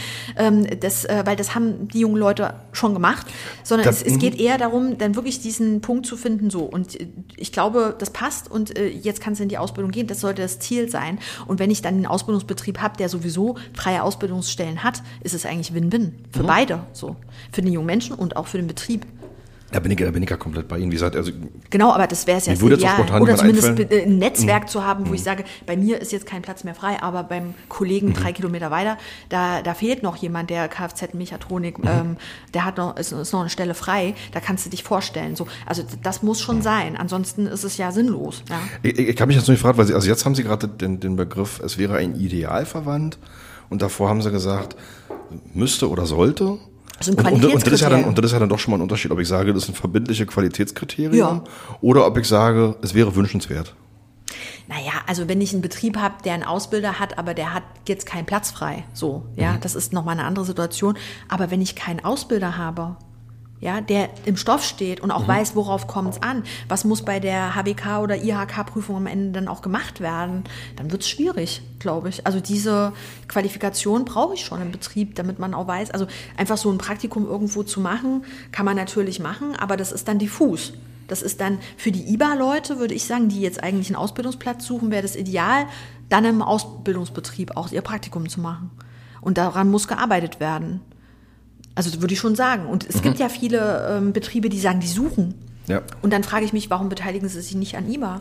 Weil das haben die jungen Leute schon gemacht, sondern es geht eher darum, dann wirklich diesen Punkt zu finden, so. Und ich glaube, das passt und jetzt kannst du in die Ausbildung gehen. Das sollte das Ziel sein. Und wenn ich dann einen Ausbildungsbetrieb habe, der sowieso freie Ausbildungsstellen hat, ist es eigentlich Win-Win für beide, so, für den jungen Menschen und auch für den Betrieb. Da bin ich ja komplett bei Ihnen. Wie gesagt, also genau, aber das wäre es ja ideal. Oder zumindest ein Netzwerk zu haben, wo ich sage, bei mir ist jetzt kein Platz mehr frei, aber beim Kollegen 3 Kilometer weiter, da fehlt noch jemand, der Kfz-Mechatronik, der hat ist noch eine Stelle frei, da kannst du dich vorstellen. So, also das muss schon sein, ansonsten ist es ja sinnlos. Ja. Ich habe mich jetzt nur gefragt, weil also jetzt haben Sie gerade den Begriff, es wäre ein Idealverwandt und davor haben Sie gesagt, müsste oder sollte. Also und das ist ja dann doch schon mal ein Unterschied, ob ich sage, das sind verbindliche Qualitätskriterien oder ob ich sage, es wäre wünschenswert. Naja, also wenn ich einen Betrieb habe, der einen Ausbilder hat, aber der hat jetzt keinen Platz frei, so, ja, das ist nochmal eine andere Situation. Aber wenn ich keinen Ausbilder habe, ja, der im Stoff steht und auch weiß, worauf kommt es an, was muss bei der HBK oder IHK-Prüfung am Ende dann auch gemacht werden, dann wird es schwierig, glaube ich. Also diese Qualifikation brauche ich schon im Betrieb, damit man auch weiß, also einfach so ein Praktikum irgendwo zu machen, kann man natürlich machen, aber das ist dann diffus. Das ist dann für die IBA-Leute, würde ich sagen, die jetzt eigentlich einen Ausbildungsplatz suchen, wäre das ideal, dann im Ausbildungsbetrieb auch ihr Praktikum zu machen. Und daran muss gearbeitet werden. Also das würde ich schon sagen. Und es gibt ja viele Betriebe, die sagen, die suchen. Ja. Und dann frage ich mich, warum beteiligen sie sich nicht an IBA?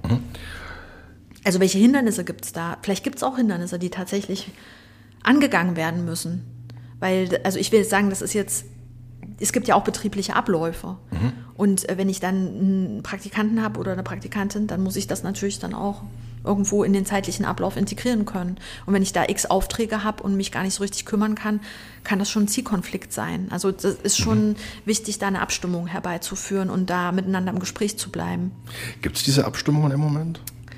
Also welche Hindernisse gibt es da? Vielleicht gibt es auch Hindernisse, die tatsächlich angegangen werden müssen. Weil, also ich will jetzt sagen, es gibt ja auch betriebliche Abläufe. Und wenn ich dann einen Praktikanten habe oder eine Praktikantin, dann muss ich das natürlich dann auch irgendwo in den zeitlichen Ablauf integrieren können. Und wenn ich da x Aufträge habe und mich gar nicht so richtig kümmern kann, kann das schon ein Zielkonflikt sein. Also das ist schon wichtig, da eine Abstimmung herbeizuführen und da miteinander im Gespräch zu bleiben. Gibt es diese Abstimmungen im Moment?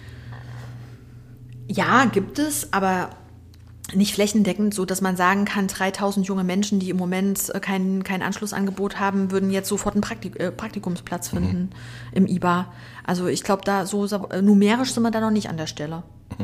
Ja, gibt es, aber nicht flächendeckend, so dass man sagen kann, 3000 junge Menschen, die im Moment kein Anschlussangebot haben, würden jetzt sofort einen Praktikumsplatz finden im IBA. Also ich glaube, da so numerisch sind wir da noch nicht an der Stelle.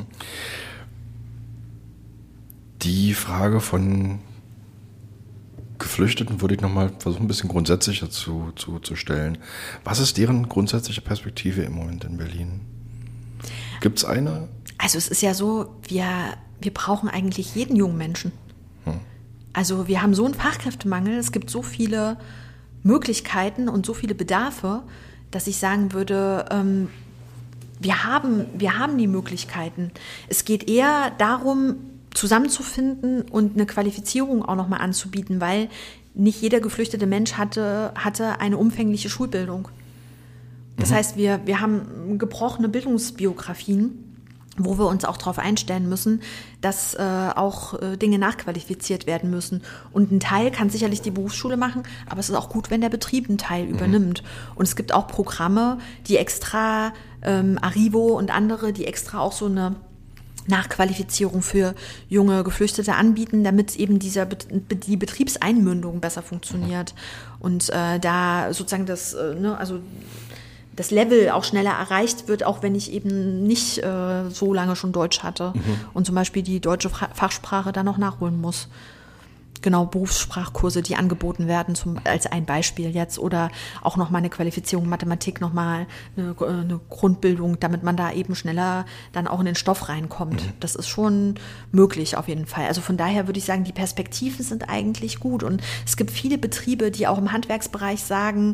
Die Frage von Geflüchteten würde ich nochmal versuchen, ein bisschen grundsätzlicher zu stellen. Was ist deren grundsätzliche Perspektive im Moment in Berlin? Gibt es eine? Also es ist ja so, wir brauchen eigentlich jeden jungen Menschen. Also wir haben so einen Fachkräftemangel, es gibt so viele Möglichkeiten und so viele Bedarfe, dass ich sagen würde, wir haben die Möglichkeiten. Es geht eher darum, zusammenzufinden und eine Qualifizierung auch nochmal anzubieten, weil nicht jeder geflüchtete Mensch hatte eine umfängliche Schulbildung. Das heißt, wir haben gebrochene Bildungsbiografien, wo wir uns auch darauf einstellen müssen, dass auch Dinge nachqualifiziert werden müssen. Und ein Teil kann sicherlich die Berufsschule machen, aber es ist auch gut, wenn der Betrieb einen Teil übernimmt. Und es gibt auch Programme, die extra, Arrivo und andere, die extra auch so eine Nachqualifizierung für junge Geflüchtete anbieten, damit eben die Betriebseinmündung besser funktioniert. Und da sozusagen das Level auch schneller erreicht wird, auch wenn ich eben nicht so lange schon Deutsch hatte und zum Beispiel die deutsche Fachsprache dann noch nachholen muss. Genau, Berufssprachkurse, die angeboten werden, als ein Beispiel jetzt, oder auch nochmal eine Qualifizierung Mathematik, nochmal eine Grundbildung, damit man da eben schneller dann auch in den Stoff reinkommt. Das ist schon möglich auf jeden Fall. Also von daher würde ich sagen, die Perspektiven sind eigentlich gut und es gibt viele Betriebe, die auch im Handwerksbereich sagen,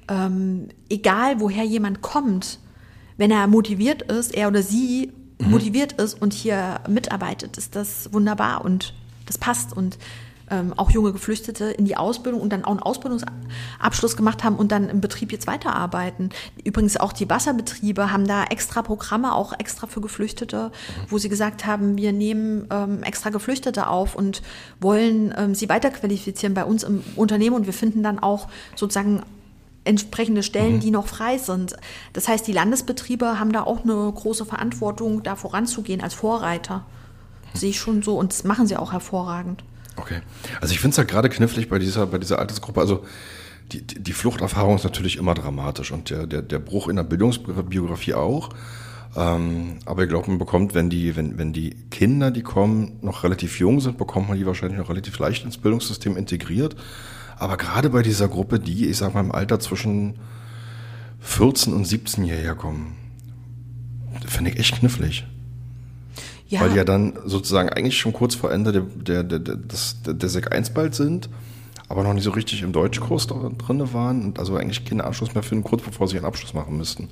egal woher jemand kommt, wenn er motiviert ist, er oder sie motiviert ist und hier mitarbeitet, ist das wunderbar und das passt und auch junge Geflüchtete in die Ausbildung und dann auch einen Ausbildungsabschluss gemacht haben und dann im Betrieb jetzt weiterarbeiten. Übrigens auch die Wasserbetriebe haben da extra Programme, auch extra für Geflüchtete, wo sie gesagt haben, wir nehmen extra Geflüchtete auf und wollen sie weiterqualifizieren bei uns im Unternehmen und wir finden dann auch sozusagen entsprechende Stellen, die noch frei sind. Das heißt, die Landesbetriebe haben da auch eine große Verantwortung, da voranzugehen als Vorreiter. Sehe ich schon so und das machen sie auch hervorragend. Okay. Also ich finde es ja gerade knifflig bei dieser Altersgruppe, also die Fluchterfahrung ist natürlich immer dramatisch und der Bruch in der Bildungsbiografie auch. Aber ich glaube, man bekommt, wenn die Kinder, die kommen, noch relativ jung sind, bekommt man die wahrscheinlich noch relativ leicht ins Bildungssystem integriert. Aber gerade bei dieser Gruppe, die, ich sag mal, im Alter zwischen 14 und 17 hierher kommen, finde ich echt knifflig. Ja. Weil die ja dann sozusagen eigentlich schon kurz vor Ende der Sek 1 bald sind, aber noch nicht so richtig im Deutschkurs drin waren und also eigentlich keinen Anschluss mehr finden, kurz bevor sie einen Abschluss machen müssten.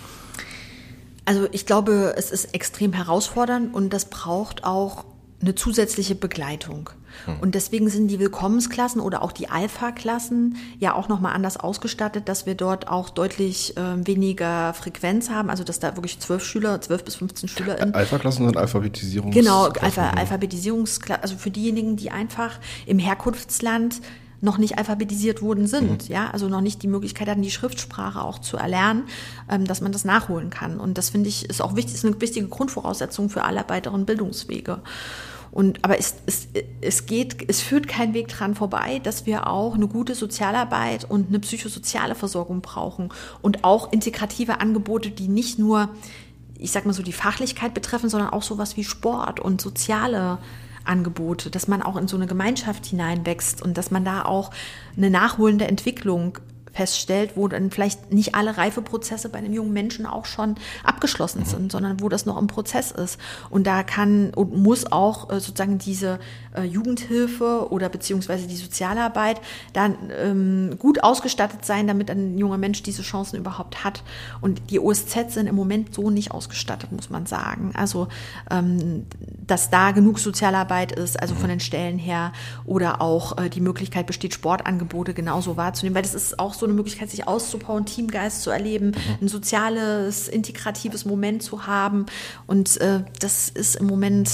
Also ich glaube, es ist extrem herausfordernd und das braucht auch eine zusätzliche Begleitung. Und deswegen sind die Willkommensklassen oder auch die Alpha-Klassen ja auch nochmal anders ausgestattet, dass wir dort auch deutlich weniger Frequenz haben, also dass da wirklich 12 bis 15 Schüler in Alpha-Klassen sind Alphabetisierungs... Genau, Alphabetisierungsklassen, also für diejenigen, die einfach im Herkunftsland noch nicht alphabetisiert worden sind, ja, also noch nicht die Möglichkeit hatten, die Schriftsprache auch zu erlernen, dass man das nachholen kann. Und das finde ich ist auch wichtig, ist eine wichtige Grundvoraussetzung für alle weiteren Bildungswege. Aber es führt kein Weg dran vorbei, dass wir auch eine gute Sozialarbeit und eine psychosoziale Versorgung brauchen und auch integrative Angebote, die nicht nur, ich sag mal so, die Fachlichkeit betreffen, sondern auch sowas wie Sport und soziale Angebote, dass man auch in so eine Gemeinschaft hineinwächst und dass man da auch eine nachholende Entwicklung feststellt, wo dann vielleicht nicht alle Reifeprozesse bei den jungen Menschen auch schon abgeschlossen sind, sondern wo das noch im Prozess ist. Und da kann und muss auch sozusagen diese Jugendhilfe oder beziehungsweise die Sozialarbeit dann gut ausgestattet sein, damit ein junger Mensch diese Chancen überhaupt hat. Und die OSZ sind im Moment so nicht ausgestattet, muss man sagen. Also, dass da genug Sozialarbeit ist, also von den Stellen her, oder auch die Möglichkeit besteht, Sportangebote genauso wahrzunehmen, weil das ist auch so eine Möglichkeit, sich auszubauen, Teamgeist zu erleben, ein soziales, integratives Moment zu haben. Und das ist im Moment,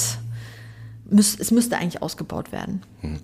es müsste eigentlich ausgebaut werden.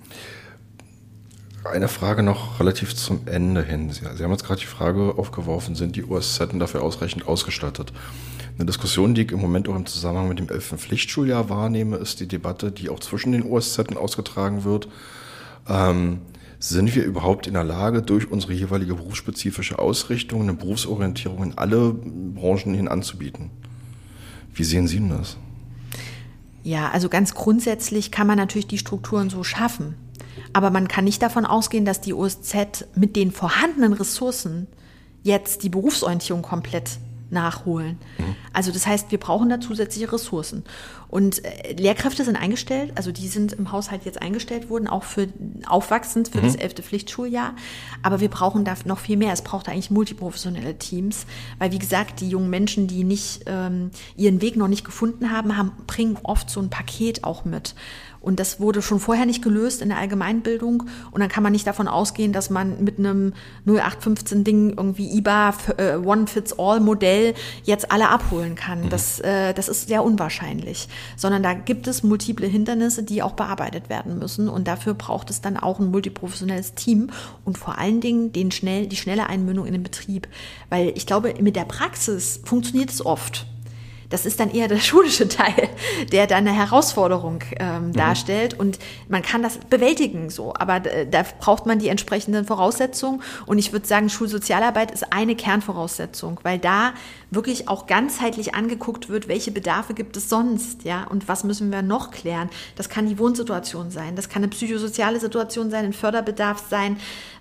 Eine Frage noch relativ zum Ende hin. Sie haben jetzt gerade die Frage aufgeworfen, sind die OSZ dafür ausreichend ausgestattet? Eine Diskussion, die ich im Moment auch im Zusammenhang mit dem 11. Pflichtschuljahr wahrnehme, ist die Debatte, die auch zwischen den OSZ ausgetragen wird. Sind wir überhaupt in der Lage, durch unsere jeweilige berufsspezifische Ausrichtung eine Berufsorientierung in alle Branchen hin anzubieten? Wie sehen Sie denn das? Ja, also ganz grundsätzlich kann man natürlich die Strukturen so schaffen. Aber man kann nicht davon ausgehen, dass die OSZ mit den vorhandenen Ressourcen jetzt die Berufsorientierung komplett nachholen. Also das heißt, wir brauchen da zusätzliche Ressourcen. Und Lehrkräfte sind eingestellt, also die sind im Haushalt jetzt eingestellt worden, auch für aufwachsend für das 11. Pflichtschuljahr. Aber wir brauchen da noch viel mehr. Es braucht eigentlich multiprofessionelle Teams, weil wie gesagt, die jungen Menschen, die nicht ihren Weg noch nicht gefunden haben, bringen oft so ein Paket auch mit. Und das wurde schon vorher nicht gelöst in der Allgemeinbildung. Und dann kann man nicht davon ausgehen, dass man mit einem 0815-Ding irgendwie IBA One-Fits-All-Modell jetzt alle abholen kann. Das ist sehr unwahrscheinlich. Sondern da gibt es multiple Hindernisse, die auch bearbeitet werden müssen. Und dafür braucht es dann auch ein multiprofessionelles Team und vor allen Dingen die schnelle Einbindung in den Betrieb. Weil ich glaube, mit der Praxis funktioniert es oft. Das ist dann eher der schulische Teil, der dann eine Herausforderung darstellt. Und man kann das bewältigen so, aber da braucht man die entsprechenden Voraussetzungen. Und ich würde sagen, Schulsozialarbeit ist eine Kernvoraussetzung, weil da wirklich auch ganzheitlich angeguckt wird, welche Bedarfe gibt es sonst, ja, und was müssen wir noch klären. Das kann die Wohnsituation sein, das kann eine psychosoziale Situation sein, ein Förderbedarf sein,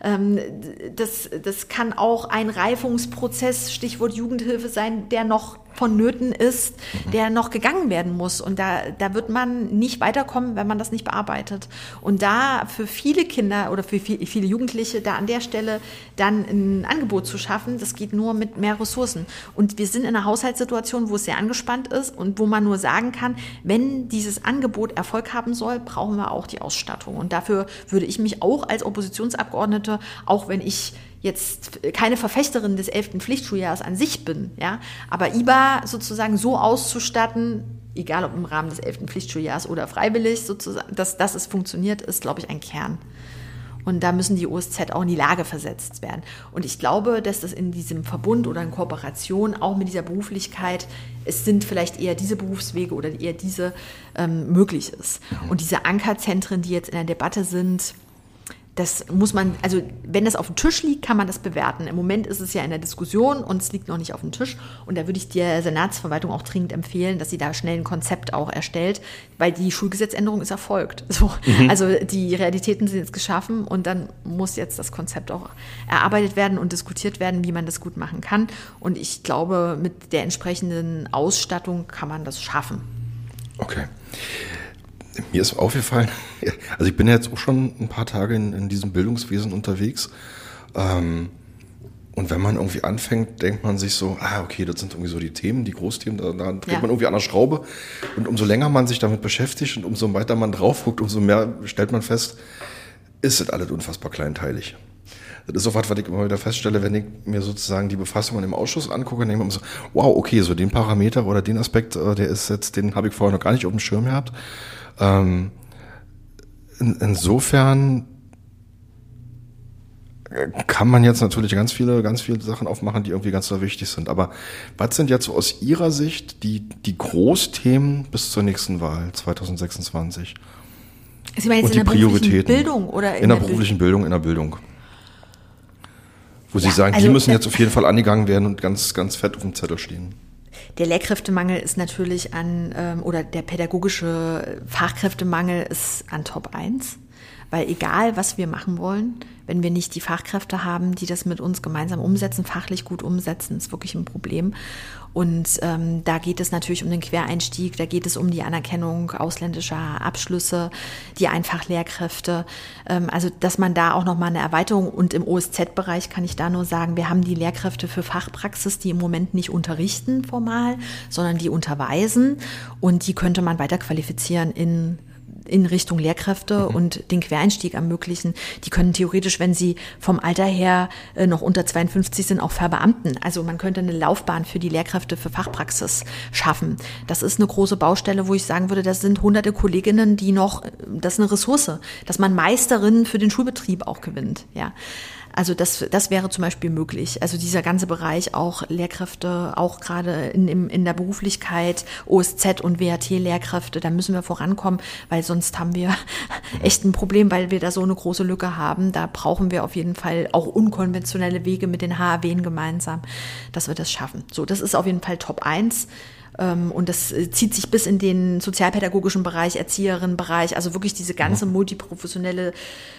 das kann auch ein Reifungsprozess, Stichwort Jugendhilfe sein, der noch vonnöten ist, der noch gegangen werden muss. Und da wird man nicht weiterkommen, wenn man das nicht bearbeitet. Und da für viele Kinder oder für viele Jugendliche da an der Stelle dann ein Angebot zu schaffen, das geht nur mit mehr Ressourcen. Und wir sind in einer Haushaltssituation, wo es sehr angespannt ist und wo man nur sagen kann, wenn dieses Angebot Erfolg haben soll, brauchen wir auch die Ausstattung. Und dafür würde ich mich auch als Oppositionsabgeordnete, auch wenn ich jetzt keine Verfechterin des 11. Pflichtschuljahres an sich bin, ja, aber IBA sozusagen so auszustatten, egal ob im Rahmen des 11. Pflichtschuljahres oder freiwillig sozusagen, dass es funktioniert, ist, glaube ich, ein Kern. Und da müssen die OSZ auch in die Lage versetzt werden. Und ich glaube, dass das in diesem Verbund oder in Kooperation auch mit dieser Beruflichkeit, es sind vielleicht eher diese Berufswege oder eher diese möglich ist. Und diese Ankerzentren, die jetzt in der Debatte sind, das muss man, also wenn das auf dem Tisch liegt, kann man das bewerten. Im Moment ist es ja in der Diskussion und es liegt noch nicht auf dem Tisch. Und da würde ich der Senatsverwaltung auch dringend empfehlen, dass sie da schnell ein Konzept auch erstellt, weil die Schulgesetzänderung ist erfolgt. So, also die Realitäten sind jetzt geschaffen und dann muss jetzt das Konzept auch erarbeitet werden und diskutiert werden, wie man das gut machen kann. Und ich glaube, mit der entsprechenden Ausstattung kann man das schaffen. Okay. Mir ist aufgefallen, also ich bin ja jetzt auch schon ein paar Tage in diesem Bildungswesen unterwegs, und wenn man irgendwie anfängt, denkt man sich so, okay, das sind irgendwie so die Themen, die Großthemen, da dreht man irgendwie an der Schraube, und umso länger man sich damit beschäftigt und umso weiter man drauf guckt, umso mehr stellt man fest, ist das alles unfassbar kleinteilig. Das ist auch was ich immer wieder feststelle, wenn ich mir sozusagen die Befassungen im Ausschuss angucke, dann denke ich mir so, wow, okay, so den Parameter oder den Aspekt, der ist jetzt, den habe ich vorher noch gar nicht auf dem Schirm gehabt. Insofern kann man jetzt natürlich ganz viele Sachen aufmachen, die irgendwie ganz so wichtig sind. Aber was sind jetzt so aus Ihrer Sicht die Großthemen bis zur nächsten Wahl 2026? Sie meinen jetzt und in der beruflichen Bildung oder in der beruflichen Bildung, in der Bildung? Wo Sie sagen, also, die müssen jetzt auf jeden Fall angegangen werden und ganz, ganz fett auf dem Zettel stehen. Der Lehrkräftemangel ist natürlich oder der pädagogische Fachkräftemangel ist an Top 1, weil egal, was wir machen wollen, wenn wir nicht die Fachkräfte haben, die das mit uns gemeinsam umsetzen, fachlich gut umsetzen, ist wirklich ein Problem. Und da geht es natürlich um den Quereinstieg, da geht es um die Anerkennung ausländischer Abschlüsse, die Einfachlehrkräfte. Also dass man da auch nochmal eine Erweiterung, und im OSZ-Bereich kann ich da nur sagen, wir haben die Lehrkräfte für Fachpraxis, die im Moment nicht unterrichten formal, sondern die unterweisen, und die könnte man weiter qualifizieren in Richtung Lehrkräfte und den Quereinstieg ermöglichen. Die können theoretisch, wenn sie vom Alter her noch unter 52 sind, auch verbeamten. Also man könnte eine Laufbahn für die Lehrkräfte für Fachpraxis schaffen. Das ist eine große Baustelle, wo ich sagen würde, das sind hunderte Kolleginnen, das ist eine Ressource, dass man Meisterinnen für den Schulbetrieb auch gewinnt, ja. Also das wäre zum Beispiel möglich. Also dieser ganze Bereich, auch Lehrkräfte, auch gerade in der Beruflichkeit, OSZ und WHT-Lehrkräfte, da müssen wir vorankommen, weil sonst haben wir echt ein Problem, weil wir da so eine große Lücke haben. Da brauchen wir auf jeden Fall auch unkonventionelle Wege mit den HAWen gemeinsam, dass wir das schaffen. So, das ist auf jeden Fall Top 1. Und das zieht sich bis in den sozialpädagogischen Bereich, Erzieherinnenbereich, also wirklich diese ganze multiprofessionelle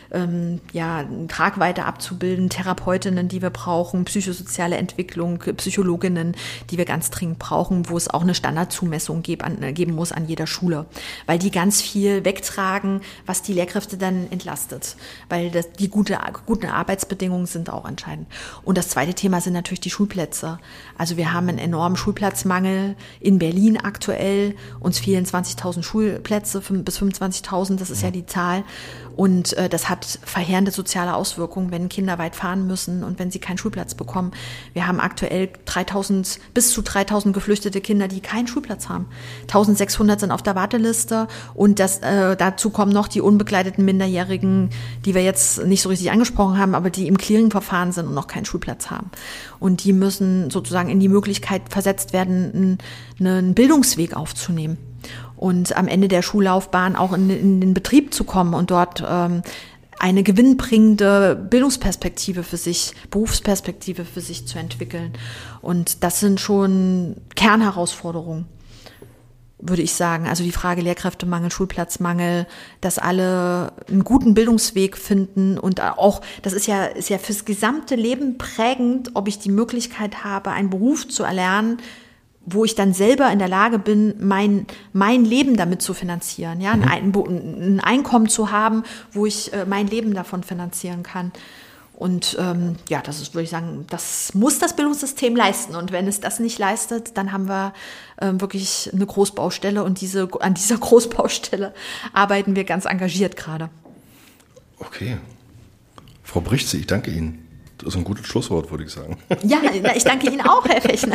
Tragweite abzubilden, Therapeutinnen, die wir brauchen, psychosoziale Entwicklung, Psychologinnen, die wir ganz dringend brauchen, wo es auch eine Standardzumessung geben muss an jeder Schule, weil die ganz viel wegtragen, was die Lehrkräfte dann entlastet, weil die guten Arbeitsbedingungen sind auch entscheidend. Und das zweite Thema sind natürlich die Schulplätze. Also wir haben einen enormen Schulplatzmangel in Berlin aktuell, uns fehlen 20.000 Schulplätze, bis 25.000, das ist ja die Zahl. Und das hat verheerende soziale Auswirkungen, wenn Kinder weit fahren müssen und wenn sie keinen Schulplatz bekommen. Wir haben aktuell bis zu 3.000 geflüchtete Kinder, die keinen Schulplatz haben. 1.600 sind auf der Warteliste, und dazu kommen noch die unbegleiteten Minderjährigen, die wir jetzt nicht so richtig angesprochen haben, aber die im Clearing-Verfahren sind und noch keinen Schulplatz haben. Und die müssen sozusagen in die Möglichkeit versetzt werden, einen Bildungsweg aufzunehmen und am Ende der Schullaufbahn auch in den Betrieb zu kommen und dort eine gewinnbringende Bildungsperspektive für sich, Berufsperspektive für sich zu entwickeln. Und das sind schon Kernherausforderungen, würde ich sagen. Also die Frage Lehrkräftemangel, Schulplatzmangel, dass alle einen guten Bildungsweg finden und auch, das ist ja fürs gesamte Leben prägend, ob ich die Möglichkeit habe, einen Beruf zu erlernen, wo ich dann selber in der Lage bin, mein Leben damit zu finanzieren, ja, ein Einkommen zu haben, wo ich mein Leben davon finanzieren kann. Und das ist, würde ich sagen, das muss das Bildungssystem leisten. Und wenn es das nicht leistet, dann haben wir wirklich eine Großbaustelle. Und an dieser Großbaustelle arbeiten wir ganz engagiert gerade. Okay. Frau Brichtse, ich danke Ihnen. Das ist ein gutes Schlusswort, würde ich sagen. Ja, ich danke Ihnen auch, Herr Fechner.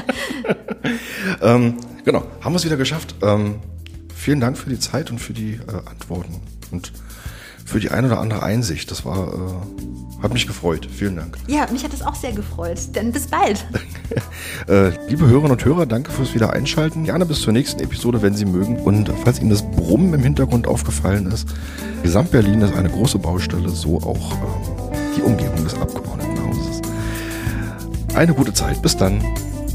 Genau, haben wir es wieder geschafft. Vielen Dank für die Zeit und für die Antworten und für die ein oder andere Einsicht. Das hat mich gefreut. Vielen Dank. Ja, mich hat es auch sehr gefreut. Denn bis bald. Liebe Hörerinnen und Hörer, danke fürs Wiedereinschalten. Gerne bis zur nächsten Episode, wenn Sie mögen. Und falls Ihnen das Brummen im Hintergrund aufgefallen ist, Gesamt-Berlin ist eine große Baustelle, so auch die Umgebung des Abgeordnetenhauses. Eine gute Zeit. Bis dann.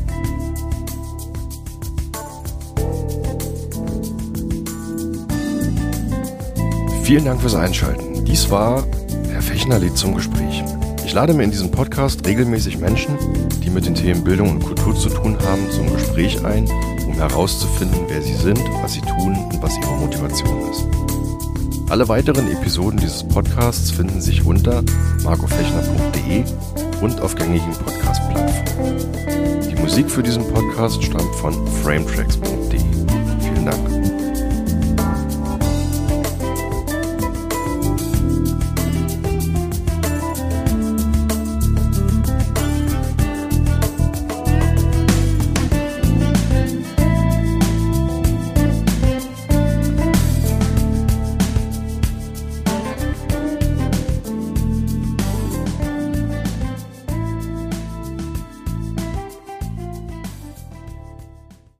Vielen Dank fürs Einschalten. Dies war Herr Fechner lädt zum Gespräch. Ich lade mir in diesem Podcast regelmäßig Menschen, die mit den Themen Bildung und Kultur zu tun haben, zum Gespräch ein, um herauszufinden, wer sie sind, was sie tun und was ihre Motivation ist. Alle weiteren Episoden dieses Podcasts finden sich unter marcofechner.de und auf gängigen Podcast-Plattformen. Die Musik für diesen Podcast stammt von frametracks.de.